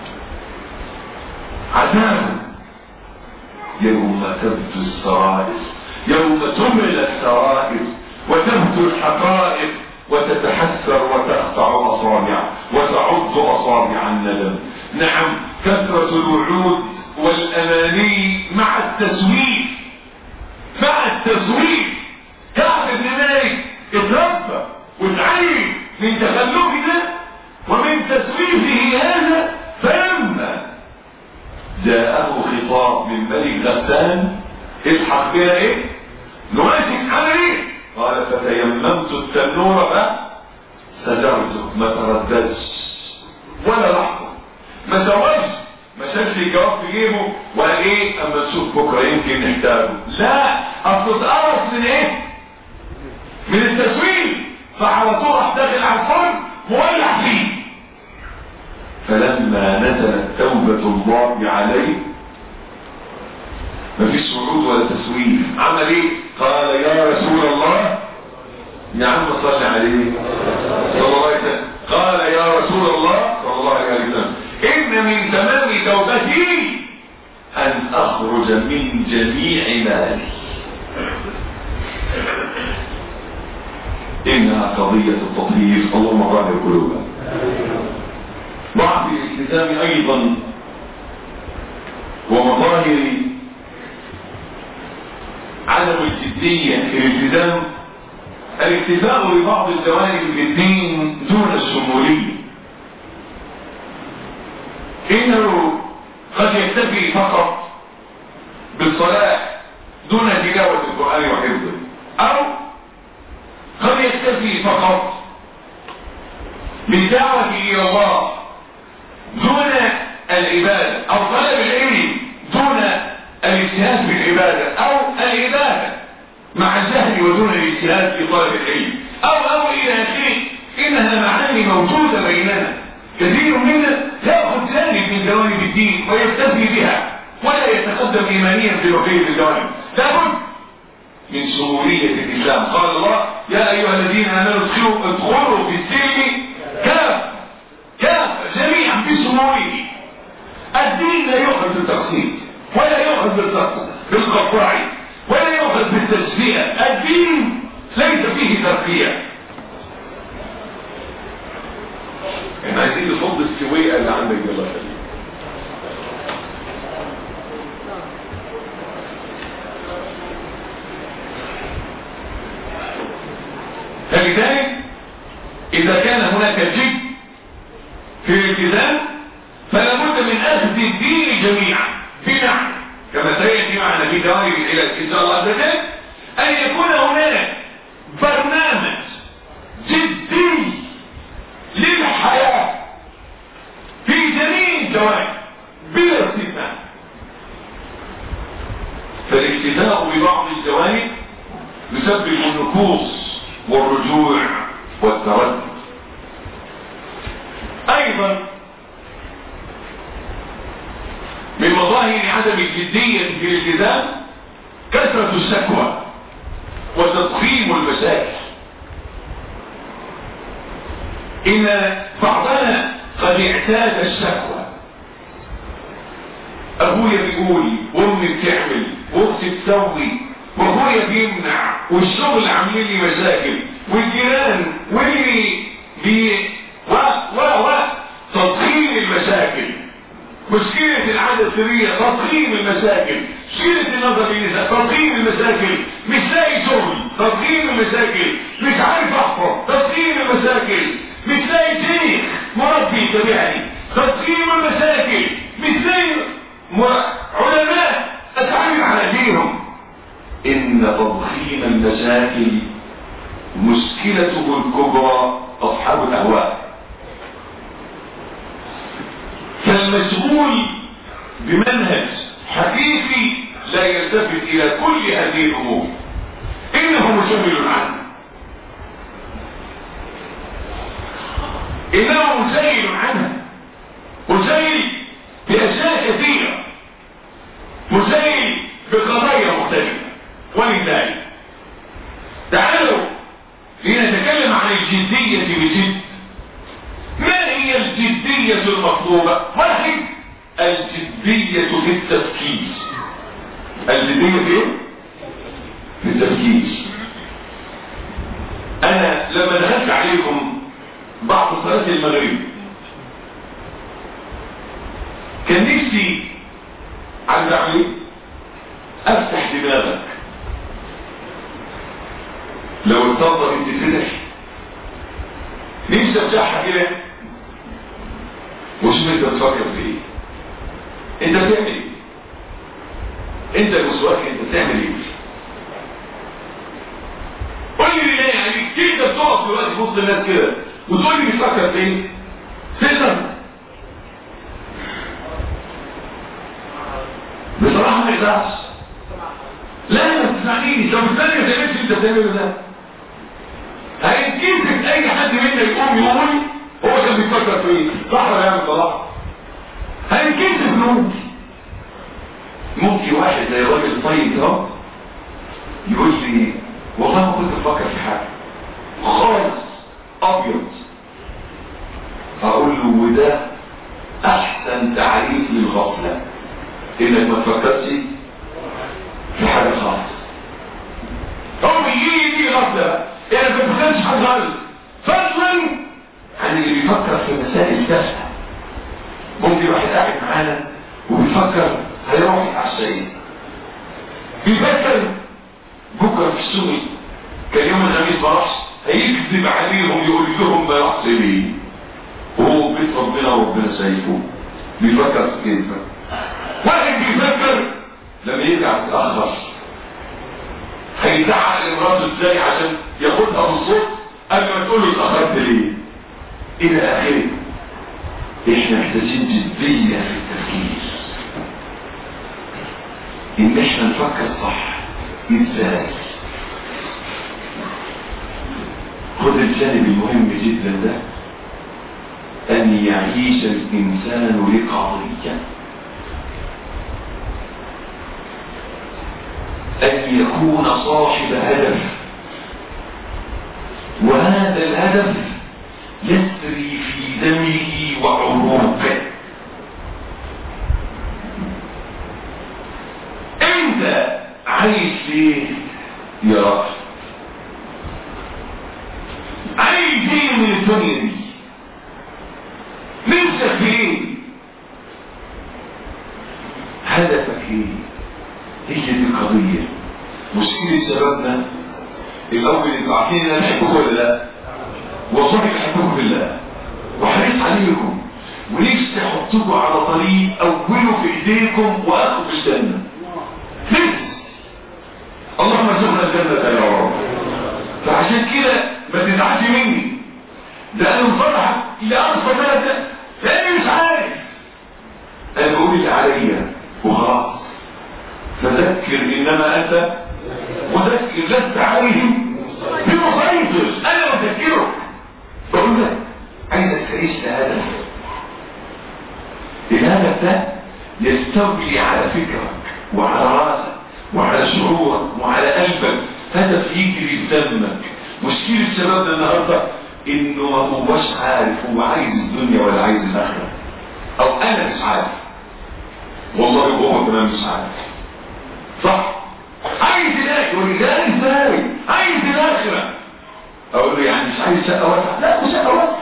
عذابا يوم تبدو السرائر، يوم تمل السرائر وتبدو الحقائق وتتحسر وتقطع أصابع وتعض أصابع الندم. نعم، كثرة الوعود والأماني مع التسويف، مع التسويف. كعب بن مالك اتربى واتعين من تخلفه ده ومن تسويفه هذا، فلما جاءه خطاب من ملك غسان الحق بنا ايه؟ نواسك على ايه؟ قال فتيممت التنور فسجرته. ما ترددش ولا لحظه، ما سواش، ما شافش الجواب في جيبه وقال ايه اما نشوف بكره يمكن نحتاجه. لا، اصل اتقرص من ايه؟ من التسويف. فعلى طول راح داخل على الفرن مولع فيه. فلما نزلت توبه الله عليه مفيش وعود ولا تسويف. عمل ايه؟ قال يا رسول الله، يا عم صل عليه صلى الله عليه وسلم، قال يا رسول الله صلى الله عليه وسلم ان من تمام توبتي ان اخرج من جميع مالي. انها قضية التطهير. اللهم طهر قلوبنا. ضعف الالتزام ايضا ومظاهر عدم الجدية في الالتزام الاكتفاء ببعض الجوانب في الدين دون الشمولية. انه قد يكتفي فقط بالصلاة دون تلاوة القرآن وحفظه، او قد يكتفي فقط بالدعوة الى الله دون العبادة، او طلب العلم دون الاجتهاد في العبادة، او العبادة مع الجهل ودون الاجتهاد في طلب العلم. او الى اخره. انها معاني موجودة بيننا، كثير منا ياخذ جانب من جوانب الدين ويستثني بها ولا يتقدم ايمانيا في بقية الجوانب. لابد من شمولية الاسلام. قال الله يا ايها الذين امنوا ادخلوا في السلم كافة جميعا بشموله. الدين لا يؤخذ بالتقسيم ولا يؤخذ بالقطاع ولا يؤخذ بالتجزئة. الدين ليس فيه ترقية. احنا عايزين نصد السويقة اللي عندك دي. الله يخليك. فلذلك اذا كان هناك جد في الالتزام فلا بد من اخذ الدين جميعا بمعنى كما سياتي معنا في جوانب العلاج ان شاء الله عز وجل ان يكون هناك برنامج جدي للحياه في جميع الجوانب بلا استثناء. فالاكتفاء ببعض الجوانب يسبب النكوص والرجوع والتردد. ايضا من مظاهر عدم الجدية في الالتزام كثرة الشكوى وتضخيم المشاكل. ان بعضنا قد اعتاد الشكوى. ابويا بيقول وامي بتعمل واختي بتسوي وابويا بيمنع والشغل عاملين لي مشاكل والجيران واللي تضخيم المشاكل. مشكلة العادة السرية تضخيم المشاكل. مشكلة النظر للنساء تضخيم المشاكل. مش لاقي شغل تضخيم المشاكل. مش عارف احفظ تضخيم المشاكل. مش لاقي شيخ مربي يتابعني تضخيم المشاكل. مش لاقي علماء اتعامل على دينهم. ان تضخيم المشاكل مشكلته الكبرى اصحاب الاهواء. فالمشغول بمنهج حقيقي لا يلتفت الى كل هذه الامور انه مشغل عنه. انه مشغل عنها. مشغل باشياء كثيره. مشغل بقضايا مختلفه. ولذلك تعالوا لنتكلم عن الجدية بجد. ما هي الجدية المطلوبة؟ واحد، الجدية في التفكير. الجدية في التفكير. انا لما دخلت عليكم بعد صلاة المغرب كان نفسي عايز اعمل افتح دماغك. لو الطاقة بتتفتح نفسي افتحها كده وشوف انت بتفكر في ايه. انت بتعمل ايه؟ انت المسواك انت بتعمل ايه؟ قول لي ليه يعني كيف انت بتقف دلوقتي في وسط الناس كده وتقول لي بتفكر في ايه؟ تقدر بصراحة ما يقدرش. لا ما تسمعنيش. لو بتسمعني ما تعملش انت بتعمله ده. هيتكسف اي حد منا يقوم يقول هو كان بيفكر في ايه. صح ولا يا صلاح؟ هيتكسف ممكن واحد زي الراجل الطيب ده يقول لي والله ما كنت بفكر في حاجه خالص ابيض. اقول له وده احسن تعريف للغفله، انك ما تفكرش في حاجه خالص. هو يجي غفله يعني ما بتفكرش حاجه خالص، فضلا عن اللي بيفكر في مسائل تافهه. ممكن واحد قاعد معانا وبيفكر هيروح يتعشى، بيفكر بكره في الشغل كان يوم الخميس ما راحش، هيكذب عليهم يقول لهم ما راحش ليه وهو بيت ربنا وربنا شايفه. بيفكر في كده. واحد بيفكر لما يرجع متاخر هيزعق لمراته ازاي عشان ياخدها بالصوت قبل ما تقول له اتاخرت ليه الى اخره. احنا محتاجين جديه في التفكير، ان احنا نفكر صح. ازاي؟ خذ الجانب المهم جدا ده، أن يعيش الإنسان لقضية، أن يكون صاحب هدف، وهذا الهدف يسري في دمه وعروقه. أنت عايش ليه يا رب؟ عايز ايه من الدنيا دي؟ نفسك في ايه؟ هدفك ايه؟ هي دي القضية. مشكلة شبابنا الاول انتوا عارفين ان انا بحبكم ولا لا؟ والله بحبكم بالله وحريص عليكم، ونفسي احطكم على طريق اوله في ايديكم واخذ في الجنة. نفسي اللهم ارزقنا الجنة يا رب. فعشان كده ما تزعلش مني، ده انا مفرح لأقصى مدى لاني مش عارف. انا بقول اللي عليا وخلاص. فذكر انما انت مذكر، لست عليهم بمسيطر. انا بذكرك، بقول لك عايزك تعيش لهدف. الهدف ده يستولي على فكرك وعلى راسك وعلى شعورك وعلى قلبك. هدف يجري في دمك. مشكلة شبابنا النهارده انه ما هوش عارف هو عايز الدنيا ولا عايز الاخره، او انا مش عارف والله هو كمان مش عارف. صح؟ عايز الاخره، ولذلك ازاي عايز الاخره؟ اقول له يعني مش عايز شقه واسعه؟ لا مش شقه واسعه.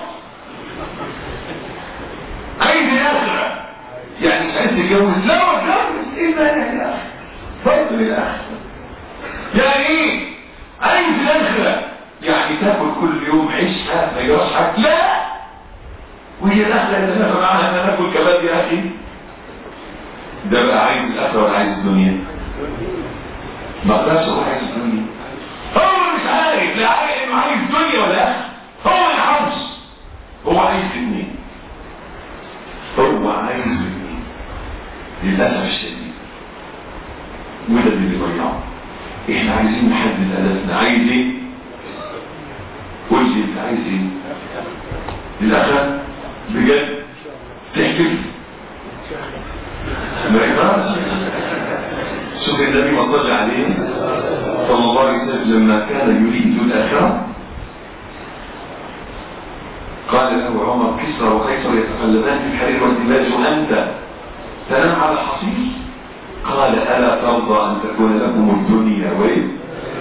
عايز الاخره يعني مش عايز تتجوز؟ لا اتجوز، ايه مانع الاخره؟ فضل الاخره. يعني ايه عايز الاخره؟ يعني تاكل كل يوم عيشها ما يجراش حاجه؟ لا. وهي الاخره يتنافى معاها ان ناكل كباب يا اخي؟ ده بقى عايز الاخره ولا عايز الدنيا؟ ما اقدرش اقول عايز الدنيا. هو مش عارف لا عارف انه عايز الدنيا ولا اخره. هو ما يعرفش هو عايز الاثنين. هو عايز الاثنين للاسف الشديد، وده اللي بيضيعه. احنا عايزين نحدد هدفنا. عايز ايه؟ قول لي انت عايز ايه؟ الاخره بجد تحكي ما يقدرش. شوف النبي ما صلى عليه صلى الله عليه وسلم لما كان يريد الاخره قال له عمر كسرى وقيصر يتقلبان في الحرير والدماج وانت تنام على الحصير. قال الا ترضى ان تكون لكم الدنيا وين؟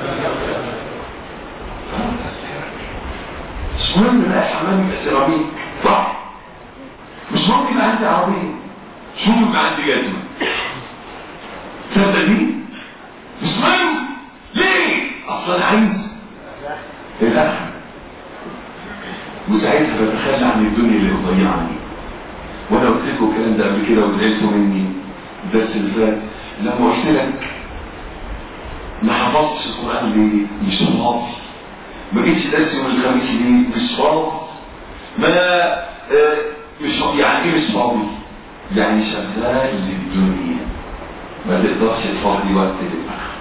مش مهم يبقى حمام سيراميك، صح؟ مش مهم يبقى عندي عربيه، مش مهم يبقى عندي جزمه. صدقني مش مهم. ليه؟ اصلا عايز الاخر، وساعتها بتخلى عن الدنيا اللي بتضيعني. وانا قلت لكم الكلام ده قبل كده وزعلتوا مني الدرس اللي فات لما قلت لك ما حفظتش القران ليه؟ مش فاضي. ما جيتش درس يوم الخميس ليه؟ مش فاضي. ما مش يعني ايه مش فاضي؟ يعني شغال للدنيا، ما تقدرش تفضي وقت للآخر.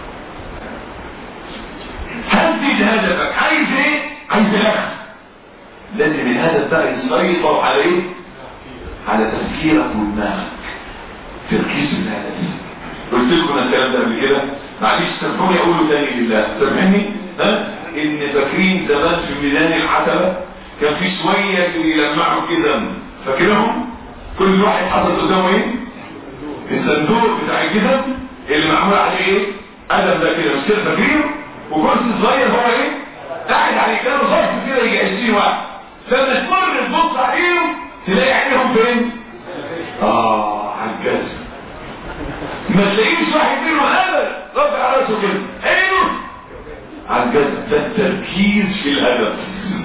حدد هدفك. عايز ايه؟ عايز الاخر. لازم الهدف بقى يسيطر عليه، على تفكيرك ودماغك. تركيز الهدف. قلت لكم الكلام ده قبل كده، معلش سامحوني اقوله تاني لله، سامحني. ان فاكرين زمان في ميدان العتبه كان في شويه يلمعوا كده، فاكرهم؟ كل واحد حاطط قدامه ايه؟ الصندوق بتاع الجزم اللي معمول عليه ايه؟ قلم ده كده، مش كده فاكرينه؟ وكرسي صغير هو ايه؟ قاعد عليه كده صف كده يجي 20 واحد. لما تمر تبص عليهم تلاقي عينيهم فين؟ على الجزم. ما تلاقيش واحد منهم ابدا رافع راسه كده، عينه على الجزم. ده التركيز في الهدف.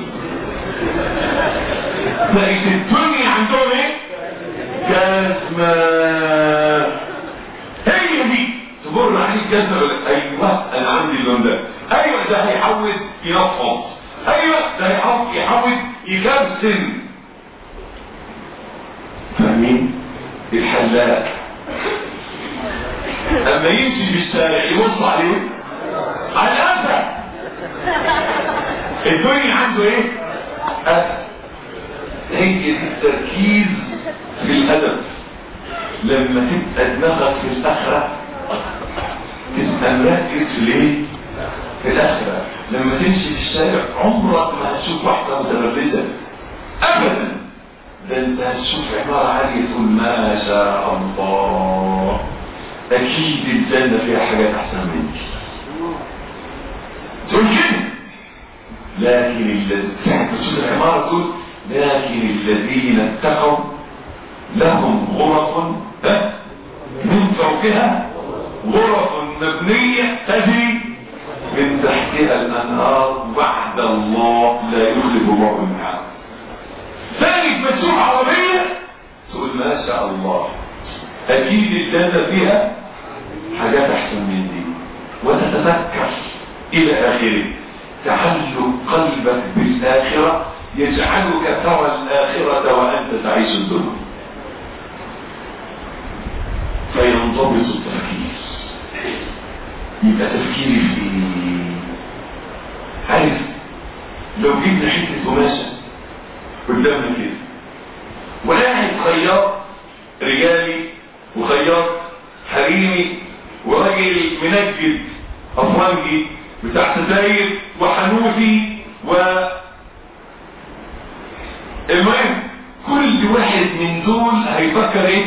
بقت الدنيا عندهم ايه؟ جزمة. هي دي تمر عليك جزمة ولا ايوه انا عندي اللون ده، ايوه ده هيحاول ينفض، ايوه ده هيحاول يكبسن. فاهمين؟ الحلاق اما يمشي في الشارع يبص عليه على الأنفة. الدنيا عنده ايه؟ أدب. هي التركيز في الأدب. لما تبقى دماغك في الآخرة تبقى مركز في الايه؟ في الآخرة. لما تمشي في الشارع عمرك ما هتشوف واحدة متبردة أبدا. ده انت هتشوف عبارة عالية تقول ما شاء الله أكيد الجنة فيها حاجات أحسن منك. تقول كده. لكن الذين تشوف العبارة تقول لكن الذين اتقوا لهم غرف من فوقها غرف مبنية تجري من تحتها الأنهار وعد الله لا يخلف الله الميعاد. ثاني ما تشوف عربية تقول ما شاء الله أكيد الجنة فيها حاجات أحسن من دي، وتتذكر إلى آخره. تعلق قلبك بالآخرة يجعلك ترى الآخرة وأنت تعيش الدنيا، فينضبط التفكير. يبقى تفكيري في عارف لو جبنا حتة قماشة قدامنا كده وقاعد خياط رجالي وخياط حريمي وراجل منجد افرنجي بتاع ستاير وحنوفي المهم كل واحد من دول هيفكر ايه؟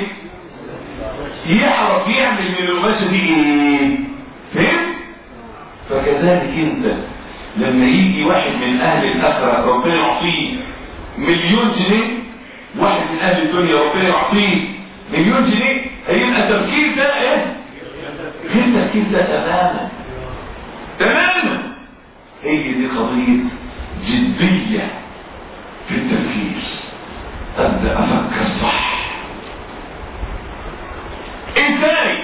يعرف يعمل من القماشة دي ايه؟ فهم؟ فكذلك انت لما يجي واحد من اهل الاخرة ربنا يعطيه مليون جنيه، واحد من اهل الدنيا ربنا يعطيه مليون جنيه، هيبقى تفكير ده ايه؟ غير تفكير ده تماما تماما. هي دي قضية جدية في التفكير. ابدأ افكر صح. ازاي؟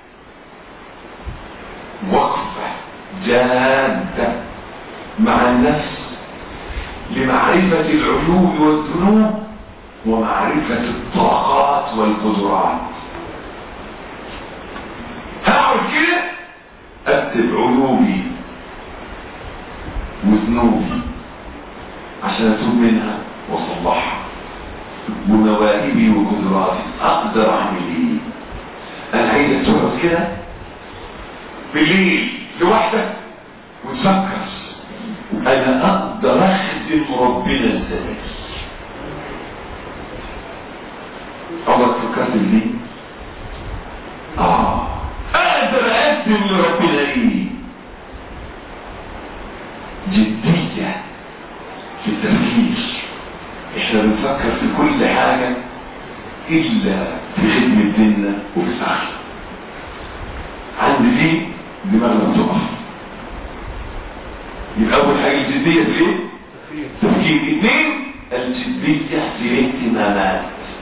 وقفة جادة مع النفس لمعرفة العيوب والذنوب ومعرفة الطاقات والقدرات. هقعد كده اكتب عيوبي وذنوبي عشان اتوب منها واصلحها، ومواهبي وقدراتي اقدر اعمل ايه. انا عايزك تقعد كده بالليل لوحدك وتفكر انا اقدر اخدم ربنا ازاي. عمرك فكرت بالليل؟ اقدر اقدم لربنا ايه؟ جدية في التفكير. احنا بنفكر في كل حاجة الا في خدمة ديننا وفي الآخرة. عند دي دماغنا بتقف. يبقى اول حاجة الجدية في ايه؟ تفكير. اثنين الجدية في الاهتمامات.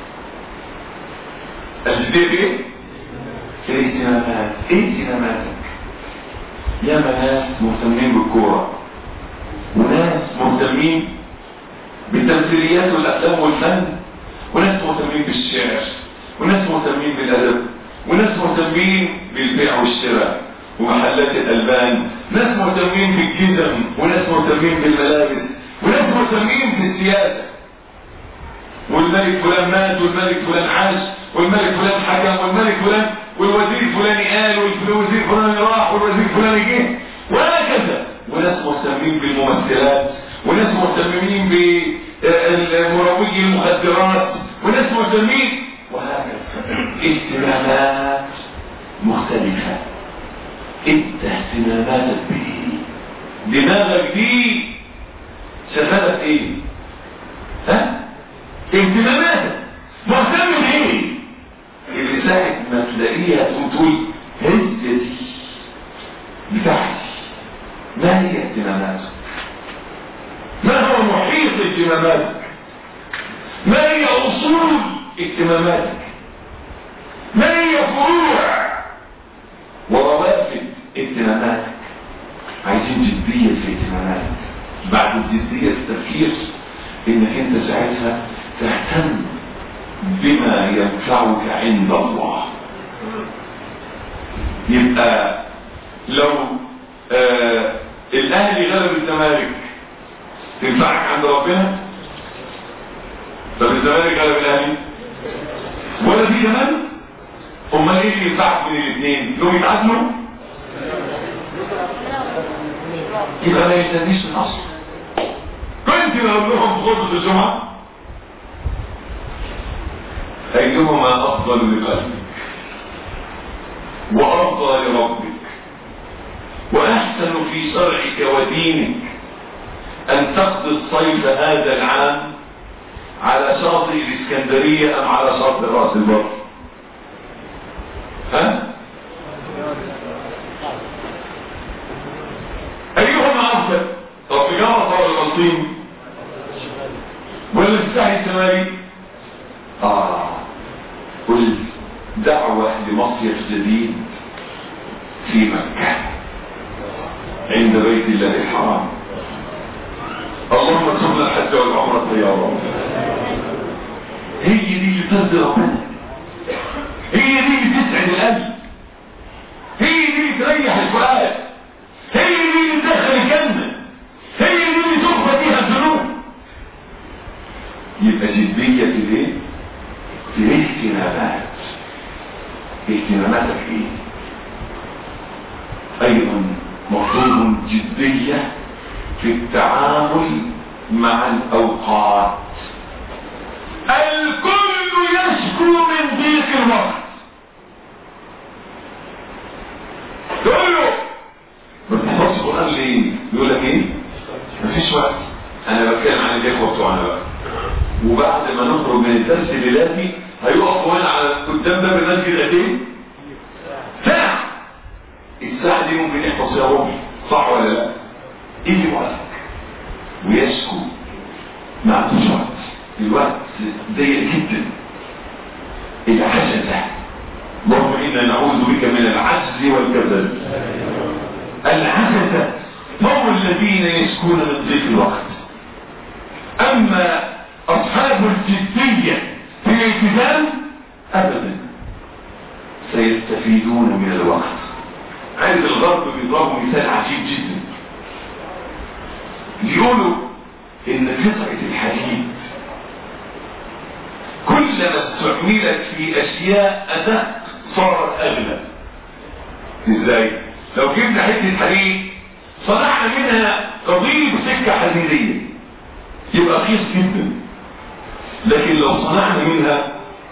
الجدية في ايه؟ في الاهتمامات. ايه اهتماماتك؟ يا ناس مهتمين بالكورة، وناس مهتمين بالتمثيليات والافلام والفن، وناس مهتمين بالشعر، وناس مهتمين بالادب، وناس مهتمين بالبيع والشراء ومحلات الالبان، ناس مهتمين بالجزم، وناس مهتمين بالملابس، وناس مهتمين بالسياسه. والملك فلان مات، والملك فلان عاش، والملك فلان حكم، والملك فلان، والوزير الفلاني قال، والوزير الفلاني راح، والوزير الفلاني جه، وهكذا. وناس مهتمين بالممثلات، وناس مهتمين بمروجي المخدرات، وناس مهتمين، وهكذا. اهتمامات مختلفة. انت اهتماماتك بايه؟ دماغك دي شغالة ايه؟ اهتماماتك مهتم بايه؟ اللي ساعة ما تلاقيها تقول هي دي بتاعتي. ما هي اهتماماتك؟ ما هو محيط اهتماماتك؟ ما هي اصول اهتماماتك؟ ما هي فروع وروافد اهتماماتك؟ عايزين جدية في اهتماماتك. بعد الجدية في التفكير انك انت ساعتها تهتم بما ينفعك عند الله. يبقى لو الاهلي غلب الزمالك ينفعك عند ربنا؟ طب الزمالك غلب الاهلي ولا في زمان؟ امال ايه اللي ينفعك من الاثنين؟ لو يتعادلوا يبقى ما يستنيش في الاصل. كنت بقول لهم في خطبه الجمعه ايهما افضل لقلبك وارضى لربك واحسن في شرعك ودينك ان تقضي الصيف هذا العام على شاطئ الاسكندريه ام على شاطئ راس البر؟ ها؟ ايهما افضل؟ طب في جمرة ولا البلطيم ولا الساحل الشمالي؟ قل دعوة لمصيف جديد في مكة عند بيت الله الحرام. اللهم ارزقنا الحج والعمرة يا رب. هي دي اللي ترضي ربنا، هي دي اللي تسعد القلب، هي دي اللي تريح الفؤاد، هي دي اللي تدخل الجنة، هي دي اللي تغفر فيها الذنوب. يبقى جدية في ايه؟ في اهتمامات. اهتماماتك ايه؟ ايضا مطلوب جدية في التعامل مع الاوقات. الكل يشكو من ضيق الوقت. تقول له بتحفظ القرآن ليه؟ يقول لك ايه؟ مفيش وقت. انا بتكلم عن الاخوة بتوعنا بقى، وبعد ما نخرج من الدرس الليلاتي هيقف هنا على قدام باب المسجد قد ايه؟ ساعة. الساعة دي ممكن يحفظ فيها ربع، صح ولا لا؟ يجي وقتك ويشكو ما عندوش وقت، الوقت ضيق جدا. العجزة، اللهم انا نعوذ بك من العجز والكسل. العجزة هم الذين يشكون من ضيق الوقت. اما اصحاب الجدية في الالتزام ابدا سيستفيدون من الوقت. عند الغرب بيضربوا مثال عجيب جدا، يقولوا ان قطعة الحديد كلما استعملت في اشياء ادق صارت اغلى. ازاي؟ لو جبنا حتة حديد صنعنا منها قضيب سكة حديدية يبقى رخيص جدا، لكن لو صنعنا منها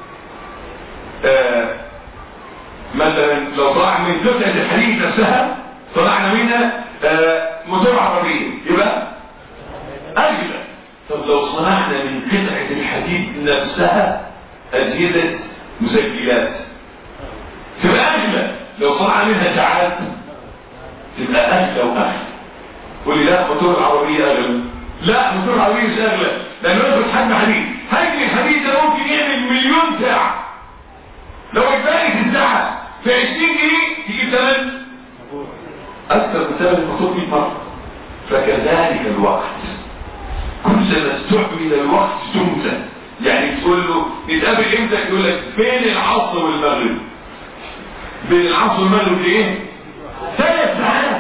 مثلا لو صنعنا من قطعة الحديد نفسها صنعنا منها موتور عربية يبقى اغلى. طب لو صنعنا من قطعة الحديد نفسها اجهزة مسجلات تبقى اغلى. لو صنعنا منها ساعات تبقى اغلى واغلى. قول لي لا موتور العربية اغلى. لا موتور العربية مش اغلى، لانه ياخد حجم حديد. حجم الحديد ده ممكن يعمل 1,000,000 ساعة. لو اتبقت الساعة في 20 جنيه تجيب ثمن اكثر من ثمن الموتور 100 مرة. فكذلك الوقت كلما استعمل الوقت جملة. يعني تقول له نتقابل امتى؟ يقول لك بين العصر والمغرب. بين العصر والمغرب ايه؟ 3 ساعات.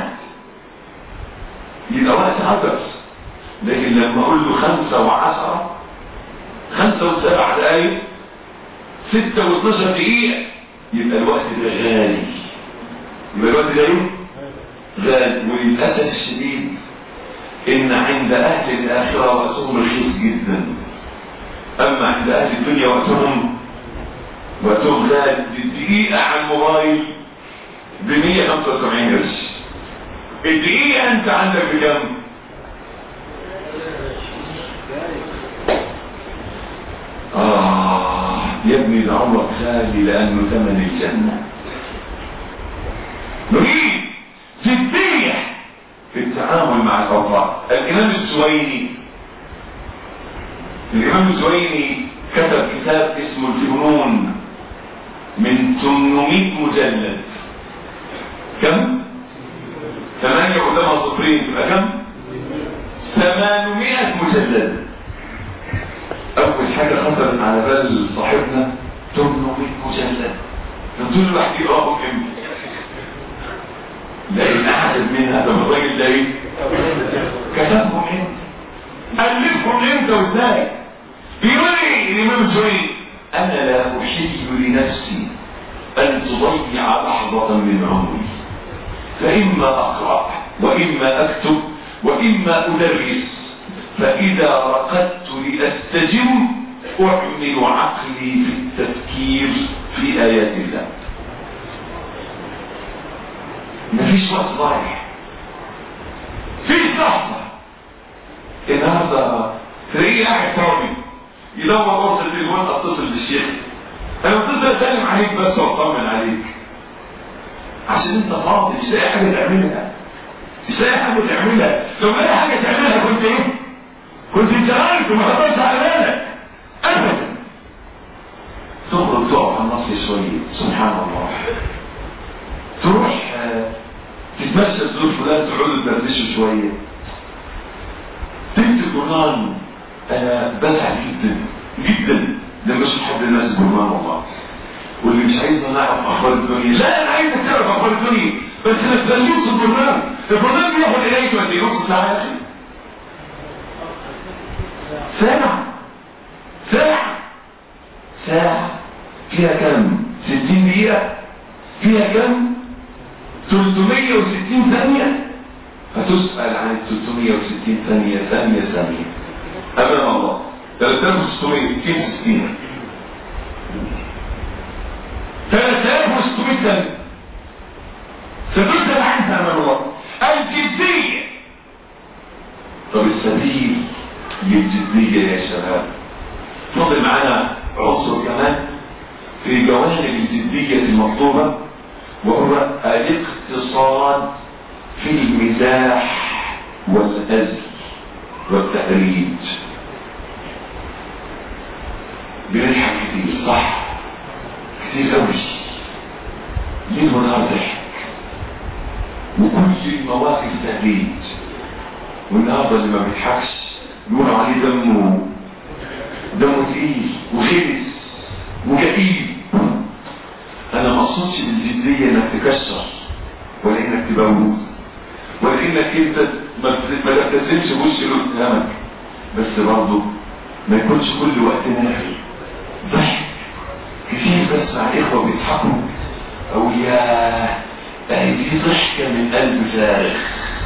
يبقى وقت هدر. لكن لما اقول له 5 و10 5 و7 دقايق 6 و12 دقيقة يبقى الوقت ده غالي. يبقى الوقت ده ايه؟ غالي. وللأسف الشديد ان عند اهل الاخرة وقتهم رخيص جدا، اما عند اهل الدنيا وقتهم غالي. الدقيقة على الموبايل ب175 قرش. الدقيقة انت عندك بكم؟ يا ابني ده عمرك غالي لانه ثمن الجنة. نريد جدية في التعامل مع الأوقات. الإمام الزويني كتب كتاب اسمه الجنون من 800 مجلد. كم؟ 8 قدامها صفرين تبقى كم؟ 800 مجلد. أول حاجة خطرت على بال صاحبنا 800 مجلد. نقول له واحد يقراهم امتى؟ لأن أحد من هذا الرجل ده كتبهم امتى؟ ألفهم امتى وازاي؟ بيقول ايه الإمام الزهري؟ أنا لا أحل لنفسي أن تضيع لحظة من عمري، فإما أقرأ وإما أكتب وإما أدرس، فإذا رقدت لأستجم أعمل عقلي في التفكير في آيات الله. مفيش وقت ضايع، فيش لحظة. النهارده تلاقيه قاعد فاضي يدور ورصة التليفون، اتصل بالشيخ، انا اتصل اسلم عليك بس واطمن عليك، عشان انت فاضي مش لاقي حاجه تعملها، مش لاقي حاجه تعملها. لو لاقي حاجه تعملها كنت ايه؟ كنت انشغلت وما خطرش على بالك ابدا. تخرج تقف على النص شويه، سبحان الله، تروح تتمشى تزور فلان، تقعدوا تدردشوا شويه، تكتب قرآن. انا بزعل جدا جدا لما اشوف حد الناس قرآن والله، واللي مش عايزنا نعرف اخبار الدنيا. لا انا عايزك تعرف اخبار الدنيا، بس ما تبلغش القرآن. القرآن بياخد اليك وقت ايه؟ نص ساعه يا اخي، ساعه فيها كم؟ 60 دقيقه، فيها كم؟ 360 ثانيه. هتسأل عن 360 ثانية أمام الله. 3660 ثانية ستسأل عنها أمام الله. الجدية. طب السبيل للجدية يا شباب، فضل معنا عنصر كمان في جوانب الجدية المطلوبة، وهو الاقتصاد في المزاح والهزل والتهريج. بنضحك كتير، صح؟ كتير قوي، ليل ونهار ضحك، وكل المواقف تهريج. والنهارده اللي ما بيضحكش يقولوا عليه دمه تقيل وخبث وكئيب. انا ما اقصدش بالجديه انك تكسر ولا انك تبوظ ولا انك انت ما تبتسمش بوش اللي قدامك، بس برضه ما يكونش كل وقت نافي ضحك كتير. بسمع اخوه بيضحكوا او يا دي ضحكه من قلب فارغ،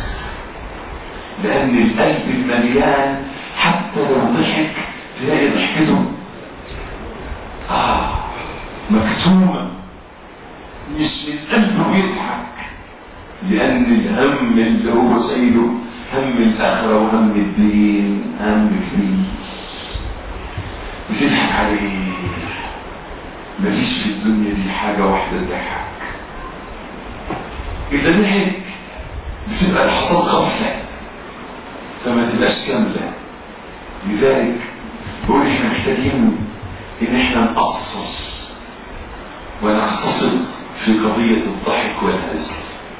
لان القلب المليان حتى لو ضحك تلاقي ضحكته مكتومه، مش من قلبه بيضحك، لأن الهم اللي هو سيده هم الآخرة وهم الدين، هم فلوس بتضحك عليه. مفيش في الدنيا دي حاجة واحدة تضحك، إذا ضحك بتبقى لحظات غفلة فما تبقاش كاملة. لذلك بقول احنا محتاجين ان احنا نقصص ونقتصد في قضية الضحك والهزل.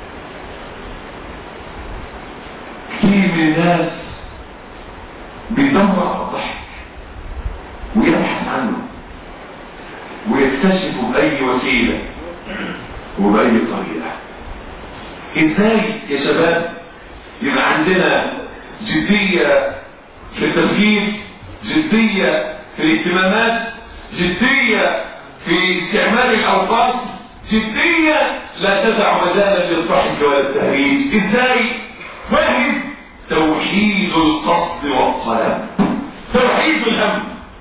كثير من الناس بيدور على الضحك ويبحث عنه ويكتشفه بأي وسيلة وبأي طريقة. ازاي يا شباب يبقى عندنا جدية في التفكير، جدية في الاهتمامات، جدية في استعمال الأوقات، جدية لا تدع مجالا للضحك ولا التهريج؟ ازاي؟ واحد، توحيد القصد والطلب، توحيد الهم،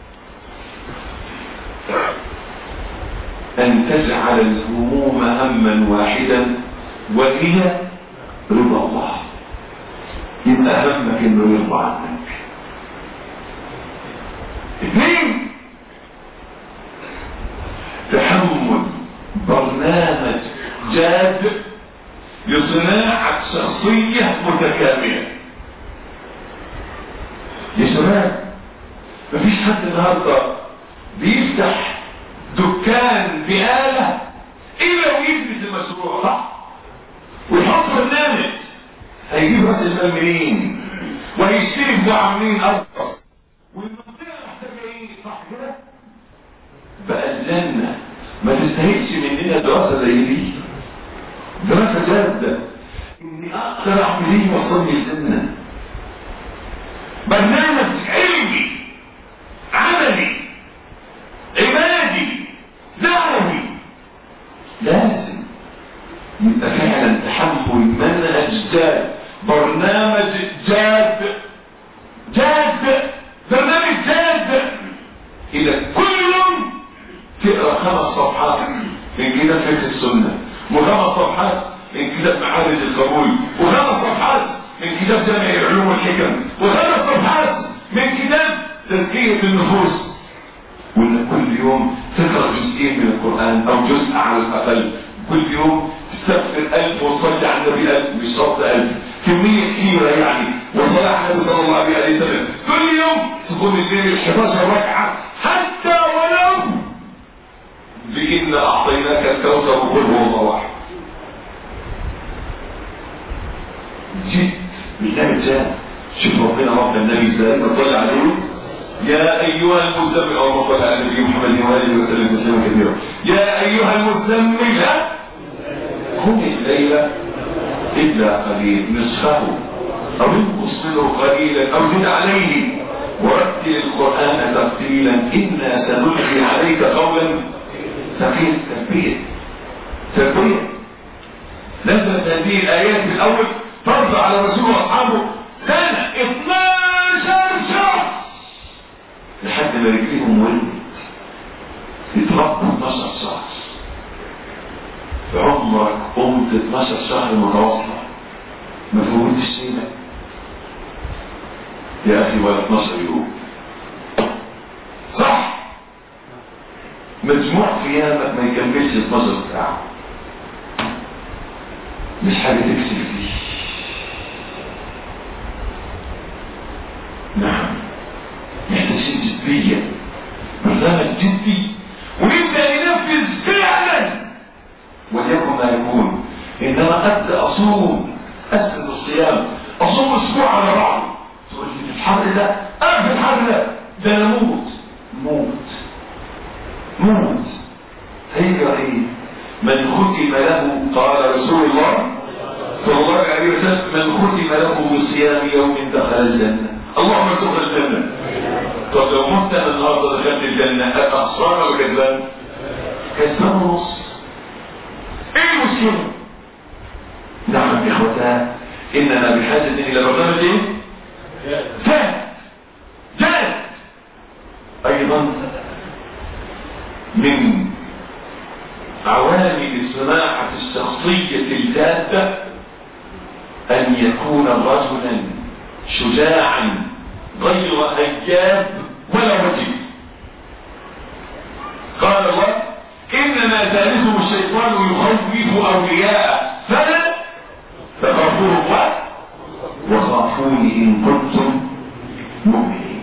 ان تجعل الهموم هما واحدا وهي رضا الله. يبقى همك انه يرضى عنك. اثنين، تحمل برنامج جاد لصناعة شخصية متكاملة. يا شباب مفيش حد النهارده بيفتح دكان بآلة إلا ويثبت المشروع صح ويحط برنامج هيجيب راس المال منين وهيشتري بضاعة منين أكتر والمنطقة محتاجة إيه، صح كده؟ بقى الجنة ما تستهينش مننا دراسة زي دي، دراسة جادة، إني أقدر أعمل إيه وأصلي الجنة. برنامج علمي عملي عبادي دعوي، لازم يبقى فعلا تحمل منهج جاد، برنامج جاد، برنامج جاد. إذا كل يوم تقرأ 5 صفحات من كتاب فقه السنة، و5 صفحات من كتاب معارج القبول، و5 صفحات من كتاب جامع العلوم والحكم، و5 صفحات من كتاب تزكية النفوس، وإن كل يوم تقرأ جزئين من القرآن أو جزء على الأقل، كل يوم تستغفر 1000 وتصلي على النبي 1000، مش شرط 1000، كمية كثيرة يعني، وصلاة على النبي صلى الله عليه وسلم. كل يوم تقوم الليل 11 ركعة، حتى ولو بإن أعطيناك الكوثر وقل هو الله واحد. جد بالله جاء. شوف ربنا رب النبي ازاي صلى عليه: يا أيها المزمل، اللهم صل على النبي محمد وآله وسلم تسليما كثيرا. يا أيها المزمل قم الليل إلا قليل، نصفه أو انقص منه قليلا أو زد عليه ورتل القرآن ترتيلا إنا سنلقي عليك قولا ثقيلا. تربية. نزلت هذه الآيات في الأول فرض على رسول وأصحابه سنة 12 شهر لحد ما رجليهم ولدت، يتربوا 12 شهر. في عمرك قمت 12 شهر متواصلة ما فوتش شيء يا أخي، ولا 12 يوم صح؟ مجموع قيامك ما يكملش 12 ساعة، مش حاجة تكسب فيه. نعم، محتاجين جدية، برنامج جدي، ونبدأ ننفذ فعلا وليكن ما يكون. إنما أبدأ أصوم، أسد الصيام، أصوم أسبوع على بعض، تقول لي في الحر ده، في الحر ده أنا موت. هيجرى إيه؟ من ختم له، قال رسول الله صلى الله عليه وسلم: من ختم له بصيام يوم دخل الجنة. اللهم ادخل الجنة. طب لو مت النهارده دخلت الجنة، أخسران ولا كسبان؟ كسبان ونص. ايه المشكلة؟ نعم يا اخوتان، اننا بحاجة الى برنامج ايه؟ جاد. ايضا من عوامل السماحة الشخصية الجادة ان يكون رجلا شجاعا غير هياب ولا وجيه. قال الله: إنما ثالثهم الشيطان يخوف أولياءه فلا تخافوه وخافوني إن كنتم مؤمنين.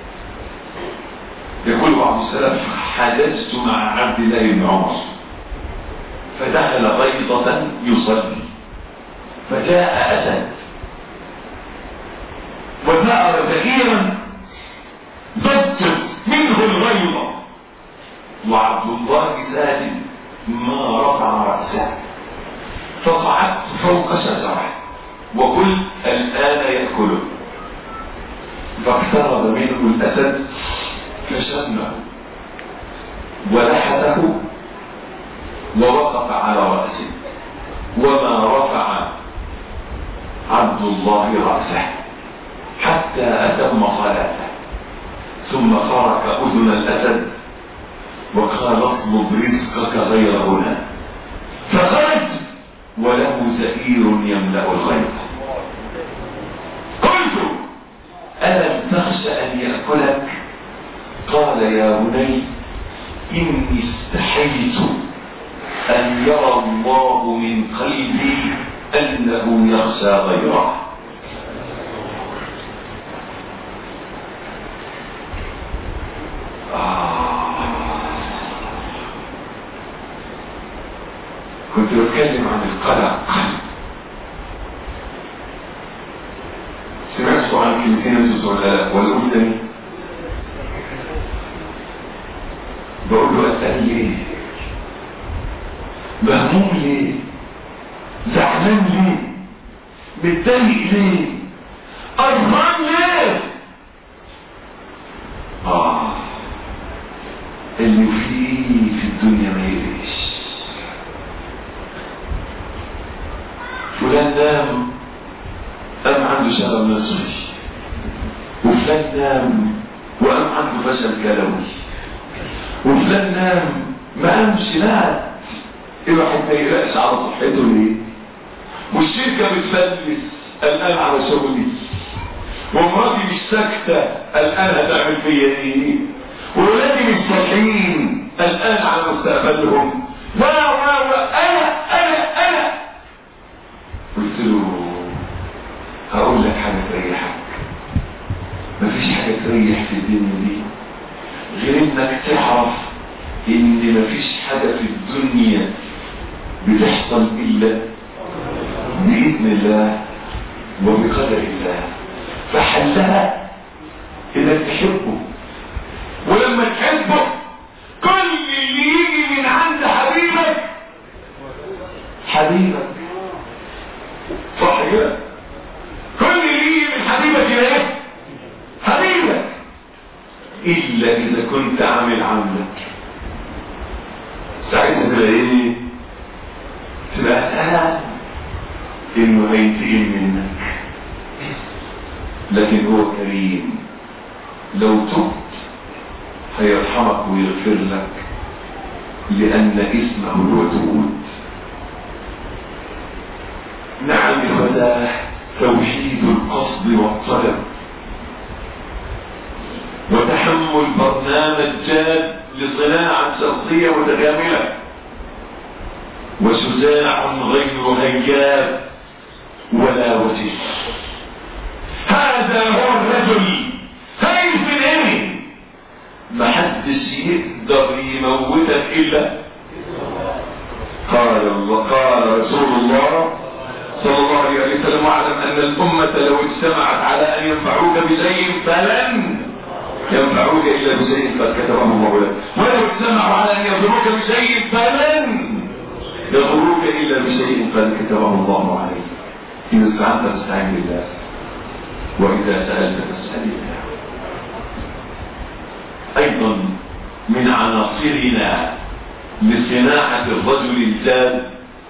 يقول بعض السلف: حدثت مع عبد الله بن عمر فدخل غيضة يصلي، فجاء أسد وثأر كثيرا ضجت منه الغيضة، وعبد الله ساجد ما رفع رأسه، فصعدت فوق شجرة وقلت: الآن يأكله. فاقترب منه الأسد فشمه ولحته ووقف على رأسه، وما رفع عبد الله رأسه حتى أتم صلاته، ثم خرق أذن الأسد وقال: اطلب رزقك غير هنا. فخرج وله زئير يملأ الغيط. قلت: ألم تخش أن يأكلك؟ قال: يا بني إني استحييت أن يرى الله من قلبي أنه يخشى غيره. كنت بتكلم عن القلق، سمعت عن كلمتين انتوا ولا لا؟ ولا اقول تاني؟ بقول له: اسأل ليه؟ مهموم ليه؟ زعلان ليه؟ متضايق ليه؟ قرفان ليه؟ قام عنده شلل نصفي، وفلان نام وقام عنده فشل كلوي، وفلان نام ما قامش مات. الواحد ما يقلقش على صحته ليه؟ والشركة بتفلس قلقان على شغلي، ومراتي مش ساكتة قلقان هتعمل فيا ايه، وولادي مش صالحين قلقان على مستقبلهم، انا قلت له هقول لك حاجة تريحك. مفيش حاجة تريح في الدنيا دي غير انك تعرف ان مفيش حاجة في الدنيا بتحصل الا بإذن الله وبقدر الله، فحلها انك تحبه، ولما تحبه كل اللي يجي من عند حبيبك صح كده؟ كل اللي يجي من حبيبك ايه؟ حبيبك، الا اذا كنت عامل عملك ساعتها تبقى ايه؟ تبقى انه هينتقم منك، لكن هو كريم لو تبت هيرحمك ويغفر لك، لان اسمه الودود. نعم فده توحيد القصد والطلب، وتحمل برنامج جاد لصناعة شخصية متكاملة، وشجاع غير هياب ولا وجه. هذا هو الرجل خايف من ايه؟ محدش يقدر يموتك الا قال رسول الله صلى الله عليه وسلم: واعلم ان الامة لو اجتمعت على ان ينفعوك بشيء فلن ينفعوك الا بشيء قد كتبه الله لك، ولو اجتمعوا على ان يضروك بشيء فلن يضروك الا بشيء قد كتبه الله عليك. إذا استعنت فاستعن بالله، وإذا سألت فاسأل الله. أيضا من عناصرنا لصناعة الرجل الجاد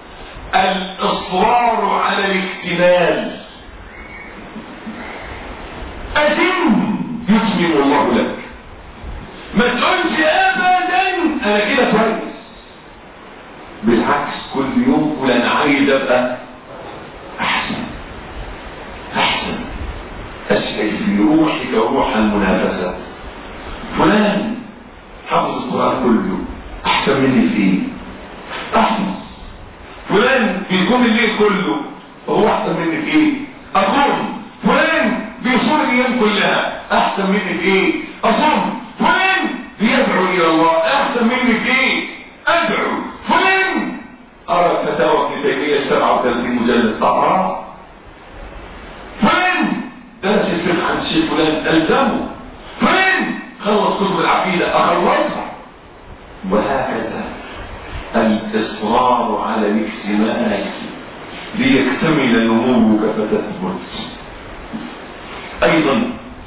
الإصرار على الاكتمال. أتم يتمم الله لك، ما تقولش أبدا أنا كده كويس، بالعكس كل يوم قول أنا عايز أبقى أحسن، أشعر في روحك روح المنافسة. فلان حفظ القرآن كله أحسن مني فيه، أحفظ. فلان بيقوم الليل كله وهو أحسن مني فيه، أقوم. فلان بيصوم الأيام كلها أحسن مني فيه، أصوم. فلان بيدعو إلى الله أحسن مني فيه، أدعو. فلان أرى فتاوى ابن تيمية 37 مجلد طبعا. فلان درس الفقه عن الشيخ فلان ألزمه. فلان خلص كتب العقيدة أخلصها. وهكذا الإصرار على الاكتمال ليكتمل نموك فتثبت. أيضا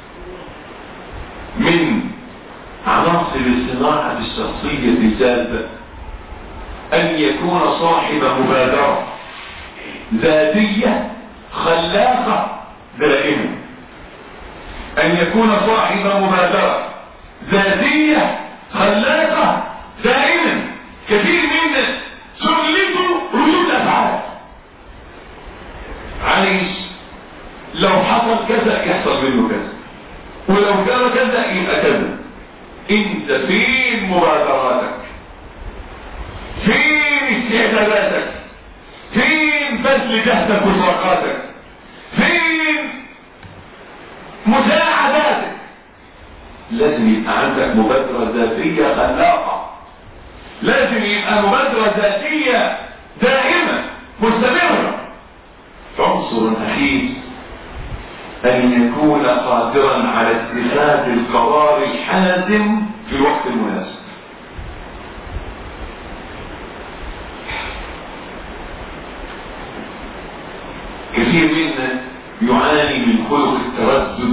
من عناصر صناعة الشخصية الجادة أن يكون صاحب مبادرة ذاتية خلاقة دائما. أن يكون صاحب مبادرة ذاتية خلاقة دائما. كثير من شغلته ردود أفعال، عايش لو حصل كذا يحصل منه كذا، ولو كان كذا يبقى كذا. انت فين مبادراتك؟ فين استعداداتك؟ فين بذل جهدك وطاقاتك؟ فين مساعداتك؟ لازم يبقى عندك مبادرة ذاتية خلاقة، لازم يبقى مبادرة ذاتية دائمة مستمرة. عنصر أخير أن يكون قادرا على اتخاذ القرار الحازم في الوقت المناسب. كثير منا يعاني من خلق التردد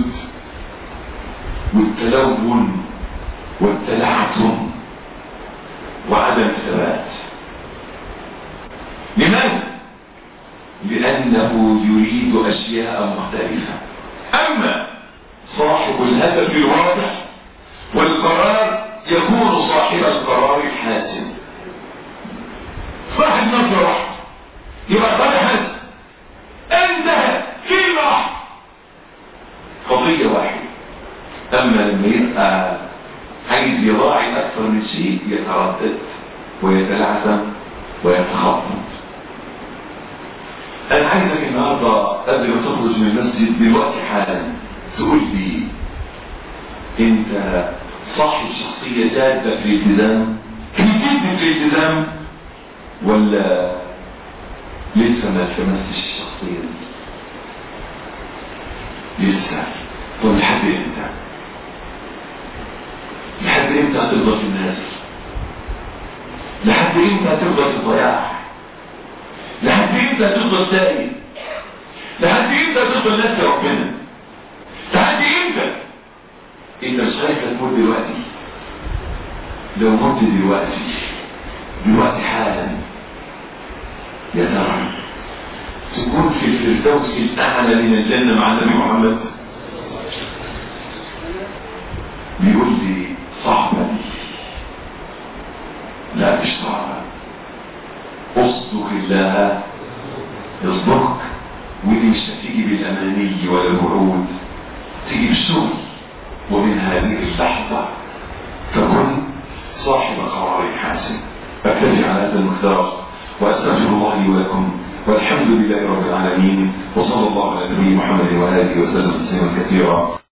والتلون والتلعثم وعدم الثبات. لماذا؟ لأنه يريد أشياء مختلفة. أما صاحب الهدف الواضح والقرار يكون صاحب القرار الحاسم. صاحب نظرة واحدة يبقى قرار حاسم، انتهى كلمة واحدة، قضية واحدة. أما لما يبقى عايز يراعي أكثر من شيء يتردد ويتلعثم ويتخبط. أنا عايزك النهارده قبل ما تخرج من المسجد دلوقتي حالا تقول لي أنت صاحب شخصية جادة في الالتزام، في جد في الالتزام، ولا لسه ما التمستش الشخصية دي؟ لسه. طب لحد امتى؟ لحد امتى هتفضل في الناس؟ لحد امتى هتفضل في الضياع؟ لحد امتى هتفضل تائب؟ لحد امتى هتفضل ناسي ربنا؟ لحد امتى؟ انت مش خايف تموت دلوقتي؟ لو مت دلوقتي حالا، يا ترى تكون في الفردوس الاعلى من الجنه مع النبي محمد؟ بيقول لي صعبه دي. لا مش صعبه. اصدق الله يصدقك، ودي مش هتيجي بالاماني ولا الوعود، تيجي بالشغل. ومن هذه اللحظه تكون صاحب قرار حاسم. اكتفي على هذا المقدار واستغفر الله لي ولكم، والحمد لله رب العالمين، وصلى الله على نبينا محمد وآله وسلم تسليما كثيرا.